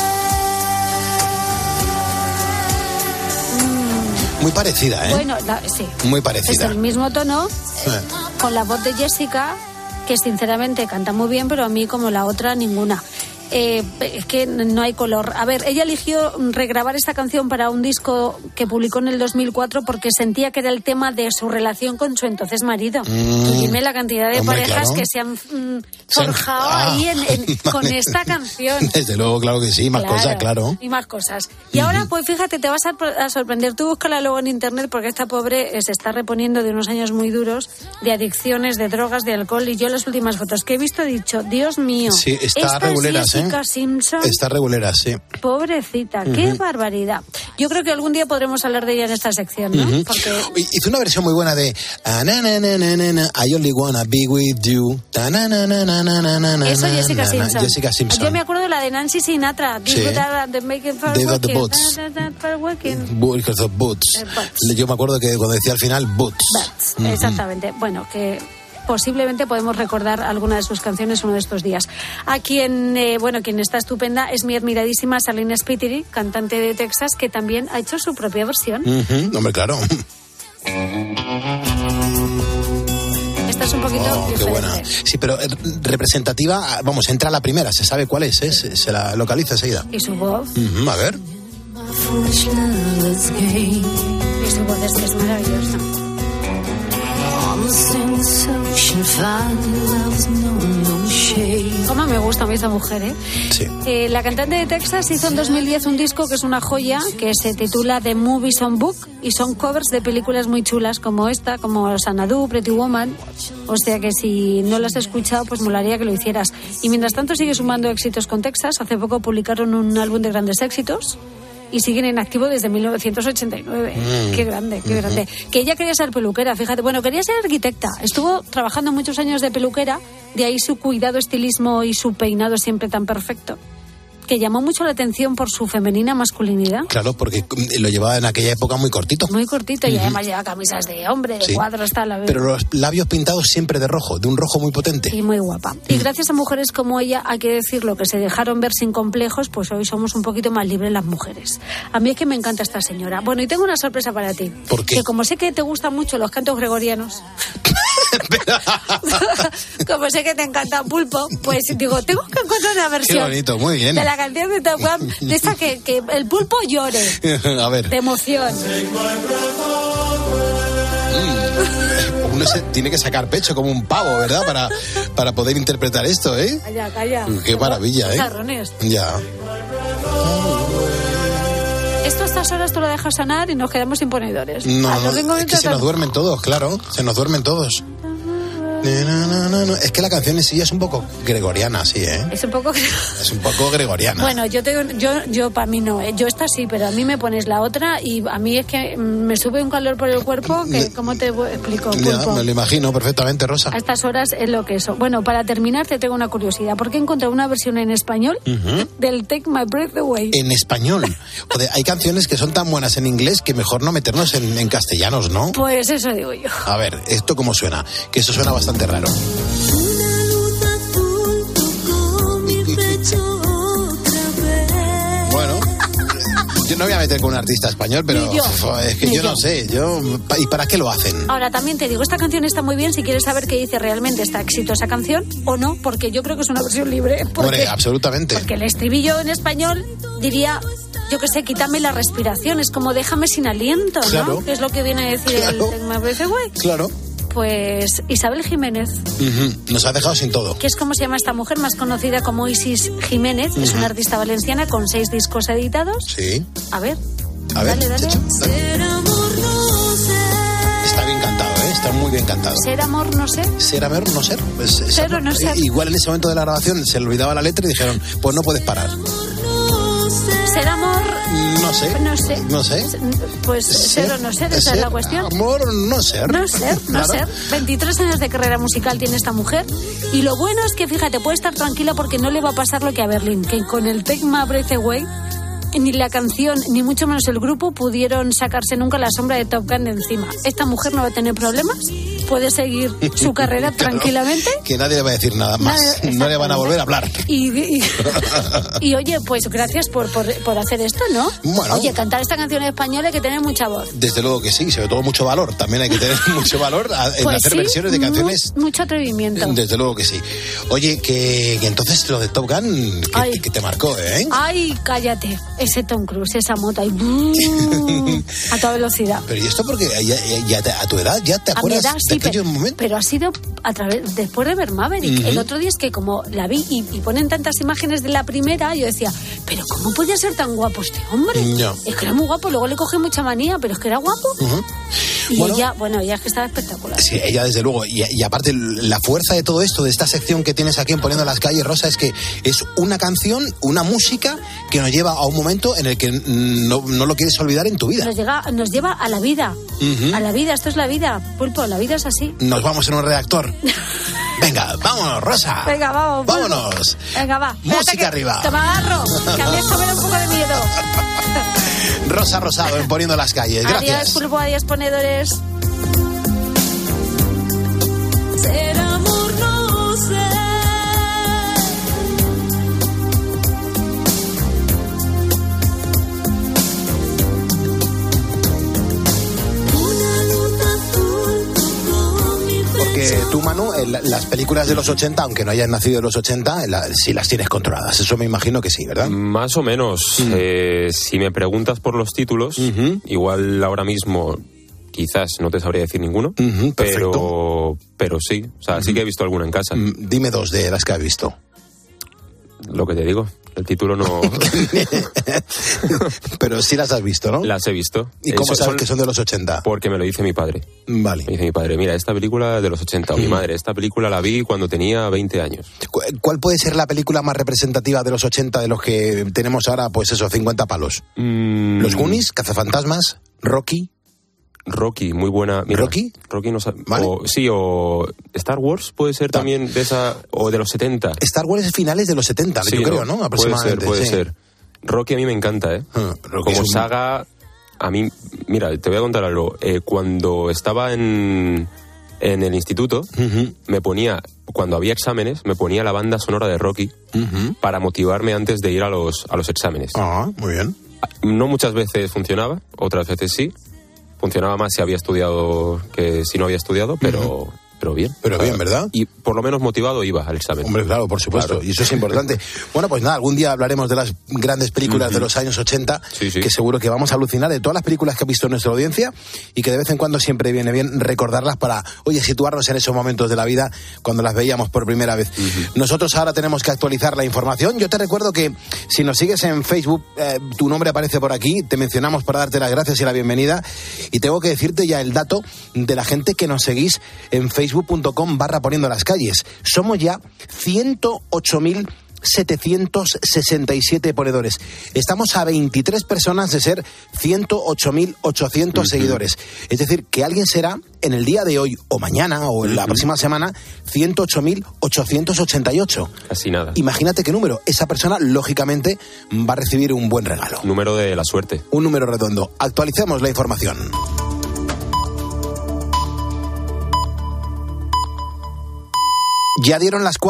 Muy parecida, ¿eh? Bueno, la, sí. Muy parecida. Es el mismo tono, eh. con la voz de Jessica, que sinceramente canta muy bien, pero a mí como la otra ninguna. Eh, es que no hay color. A ver, ella eligió regrabar esta canción para un disco que publicó en el dos mil cuatro porque sentía que era el tema de su relación con su entonces marido. Mm, y dime la cantidad de hombre, parejas claro. que se han mm, forjado ah, ahí en, en, vale. con esta canción. Desde luego, claro que sí, más claro, cosas, claro. Y más cosas. Y uh-huh. ahora, pues fíjate, te vas a, a sorprender. Tú búscala luego en internet porque esta pobre eh, se está reponiendo de unos años muy duros, de adicciones, de drogas, de alcohol. Y yo las últimas fotos que he visto he dicho, Dios mío. Sí, está esta reguleras, es Jessica ¿eh? Simpson. Está regulera, sí. Pobrecita, uh-huh. qué barbaridad. Yo creo que algún día podremos hablar de ella en esta sección, ¿no? Uh-huh. Porque... Hizo una versión muy buena de ah, na, na, na, na, na, I only wanna be with you. Ta, na, na, na, na, na, na, Eso na, Jessica, na, Simpson. Jessica Simpson. Yo me acuerdo de la de Nancy Sinatra. Sí. The Making for They got Working. the boots. Da, da, da, for working. Because of boots. Uh, boots. Yo me acuerdo que cuando decía al final boots. Boots. Uh-huh. Exactamente. Bueno, que posiblemente podemos recordar alguna de sus canciones uno de estos días. A quien, eh, bueno, quien está estupenda es mi admiradísima Salina Spiteri, cantante de Texas, que también ha hecho su propia versión. Uh-huh. Hombre, claro. Esta es un poquito oh, diferente. Qué buena. Sí, pero representativa, vamos, entra la primera, se sabe cuál es, ¿eh? se, se la localiza enseguida. ¿Y su voz? Uh-huh. A ver. Y su voz es, es maravillosa. Cómo me gusta a mí esta mujer, ¿eh? Sí. Eh, la cantante de Texas hizo en dos mil diez un disco que es una joya, que se titula The Movie Songbook, y son covers de películas muy chulas como esta, como Xanadu, Pretty Woman. O sea que si no las has escuchado, pues molaría que lo hicieras. Y mientras tanto sigue sumando éxitos con Texas. Hace poco publicaron un álbum de grandes éxitos y siguen en activo desde mil novecientos ochenta y nueve. Mm. Qué grande, qué uh-huh. grande. Que ella quería ser peluquera, fíjate. Bueno, quería ser arquitecta. Estuvo trabajando muchos años de peluquera, de ahí su cuidado, estilismo y su peinado siempre tan perfecto. que llamó mucho la atención por su femenina masculinidad. Claro, porque lo llevaba en aquella época muy cortito. Muy cortito, y uh-huh. además lleva camisas de hombre, de sí. cuadros, tal. La Pero los labios pintados siempre de rojo, de un rojo muy potente. Y muy guapa. Y gracias a mujeres como ella, hay que decirlo, que se dejaron ver sin complejos, pues hoy somos un poquito más libres las mujeres. A mí es que me encanta esta señora. Bueno, y tengo una sorpresa para ti. ¿Por qué? Que como sé que te gustan mucho los cantos gregorianos, como sé que te encanta Pulpo, pues digo, tengo que encontrar una versión. Qué bonito, muy bien. De la canción de Top Gun, de esta que, que el Pulpo llore. A ver. De emoción. Mm. Uno se tiene que sacar pecho como un pavo, ¿verdad? Para, para poder interpretar esto, ¿eh? Calla, calla. Qué maravilla, ¿eh? Jarrones. Ya. Esto a estas horas tú lo dejas sonar y nos quedamos sin ponedores. No, A los cinco es que se nos duermen todos, claro. Se nos duermen todos. No, no, no, no. Es que la canción en sí es un poco gregoriana, sí, ¿eh? Es un poco... Es un poco gregoriana. Bueno, yo tengo, yo, yo para mí no, ¿eh? Yo esta sí, pero a mí me pones la otra y a mí es que me sube un calor por el cuerpo que, ¿cómo te explico? Ya, me lo imagino perfectamente, Rosa. A estas horas es lo que eso. Bueno, para terminar te tengo una curiosidad, porque he encontrado una versión en español uh-huh. del Take My Breath Away. En español. Joder, hay canciones que son tan buenas en inglés que mejor no meternos en, en castellanos, ¿no? Pues eso digo yo. A ver, ¿esto cómo suena? Que eso suena bastante raro. Una luz azul tocó mi pecho otra vez. Bueno, yo no voy a meter con un artista español, pero yo, es que yo, yo no sé. Yo, ¿y para qué lo hacen? Ahora, también te digo, esta canción está muy bien si quieres saber qué dice realmente esta exitosa canción o no, porque yo creo que es una versión libre. Porque, Hombre, absolutamente. Porque el estribillo en español diría... Yo que sé, quítame la respiración, es como déjame sin aliento, ¿no? Claro. Que es lo que viene a decir claro. el Take My Breath Away. Claro. Pues Isabel Jiménez. Uh-huh. Nos ha dejado sin todo. Que es como se llama esta mujer, más conocida como Isis Jiménez. Uh-huh. Es una artista valenciana con seis discos editados. Sí. A ver. A ver, dale, dale. Ser amor no sé. Está bien cantado, ¿eh? Está muy bien cantado. Ser amor no sé. Ser amor no ser. Pues, ser o no ser. Igual en ese momento de la grabación se le olvidaba la letra y dijeron, pues no puedes parar. Ser amor... No sé. No sé. No sé. Pues ser, ser o no ser, esa ser, es la cuestión. Amor no ser. No ser, no claro. ser. veintitrés años de carrera musical tiene esta mujer. Y lo bueno es que, fíjate, puede estar tranquila porque no le va a pasar lo que a Berlín, que con el Take My Breath Away ni la canción, ni mucho menos el grupo pudieron sacarse nunca la sombra de Top Gun de encima. Esta mujer no va a tener problemas, puede seguir su carrera claro, tranquilamente. Que nadie le va a decir nada más, nada, no le van a volver a hablar. Y, y, y oye, pues gracias por, por, por hacer esto, ¿no? Bueno, oye, cantar esta canción en español hay que tener mucha voz. Desde luego que sí, sobre todo mucho valor. También hay que tener mucho valor en pues hacer sí, versiones de canciones. Mu- mucho atrevimiento. Desde luego que sí. Oye, que, que entonces lo de Top Gun, que, que te marcó, ¿eh? Ay, cállate, ese Tom Cruise, esa moto ahí a toda velocidad. Pero ¿y esto porque ya, ya, ya te, a tu edad ya te acuerdas edad, sí, de aquellos pero, momentos? Pero ha sido a través después de ver Maverick. Uh-huh. El otro día es que como la vi y, y ponen tantas imágenes de la primera, yo decía, pero ¿cómo podía ser tan guapo este hombre? No. Es que era muy guapo, luego le cogí mucha manía, pero es que era guapo. Uh-huh. Y bueno, ella, bueno, ella es que estaba espectacular. Sí, ella desde luego. Y, y aparte, la fuerza de todo esto, de esta sección que tienes aquí en Poniendo las Calles, Rosa, es que es una canción, una música que nos lleva a un momento en el que no, no lo quieres olvidar en tu vida. Nos, llega, nos lleva a la vida. Uh-huh. A la vida, esto es la vida, Pulpo, la vida es así. Nos vamos en un redactor. Venga, vámonos, Rosa. Venga, vamos. Pulpo. Vámonos. Venga, va. Música que, arriba. Que me agarro, que a mí esto me da un poco de miedo. Rosa Rosado en Poniendo las Calles. Gracias. Adiós, Pulpo, adiós, ponedores. Ser amor no sé. Porque tú, Manu, las películas de los ochenta, aunque no hayas nacido en los ochenta, sí las tienes controladas. Eso me imagino que sí, ¿verdad? Más o menos. Mm. Eh, si me preguntas por los títulos, uh-huh. igual ahora mismo quizás no te sabría decir ninguno, uh-huh, pero, pero sí. O sea, uh-huh. sí que he visto alguna en casa. Mm, dime dos de las que has visto. Lo que te digo, el título no... Pero sí las has visto, ¿no? Las he visto. ¿Y cómo sabes que son de los ochenta? Porque me lo dice mi padre. Vale. Me dice mi padre, mira, esta película es de los ochenta. O mi madre, esta película la vi cuando tenía veinte años. ¿Cuál puede ser la película más representativa de los ochenta de los que tenemos ahora, pues eso, cincuenta palos? Mm. ¿Los Goonies? ¿Cazafantasmas? ¿Rocky? Rocky, muy buena. Mira, ¿Rocky? Rocky no sabe. ¿Vale? O, sí, o Star Wars puede ser Ta- también de esa, o de los setenta. Star Wars es finales de los setenta, Sí, yo creo, ¿no? Puede ser, Aproximadamente. puede sí. ser. Rocky a mí me encanta, ¿eh? Ah, Rocky Como es un- saga, a mí, mira, te voy a contar algo. Eh, cuando estaba en, en el instituto, Uh-huh, me ponía, cuando había exámenes, me ponía la banda sonora de Rocky uh-huh. para motivarme antes de ir a los, a los exámenes. Ah, muy bien. No muchas veces funcionaba, otras veces sí. Funcionaba más si había estudiado que si no había estudiado, pero, uh-huh. pero bien. Pero bien, ¿verdad? Y por lo menos motivado iba al examen. Hombre, claro, por supuesto, Claro. y eso es importante. Bueno, pues nada, algún día hablaremos de las grandes películas Uh-huh. de los años ochenta, Sí, sí. que seguro que vamos a alucinar de todas las películas que ha visto nuestra audiencia y que de vez en cuando siempre viene bien recordarlas para, oye, situarnos en esos momentos de la vida cuando las veíamos por primera vez. Uh-huh. Nosotros ahora tenemos que actualizar la información. Yo te recuerdo que si nos sigues en Facebook, eh, tu nombre aparece por aquí, te mencionamos para darte las gracias y la bienvenida, y tengo que decirte ya el dato de la gente que nos seguís en facebook punto com barra poniendo las calles. Somos ya ciento ocho mil setecientos sesenta y siete ponedores. Estamos a veintitrés personas de ser ciento ocho mil ochocientos uh-huh. seguidores. Es decir, que alguien será en el día de hoy o mañana o en uh-huh. la próxima semana ciento ocho mil ochocientos ochenta y ocho. Casi nada. Imagínate qué número. Esa persona, lógicamente, va a recibir un buen regalo. Número de la suerte. Un número redondo. Actualicemos la información. Ya dieron las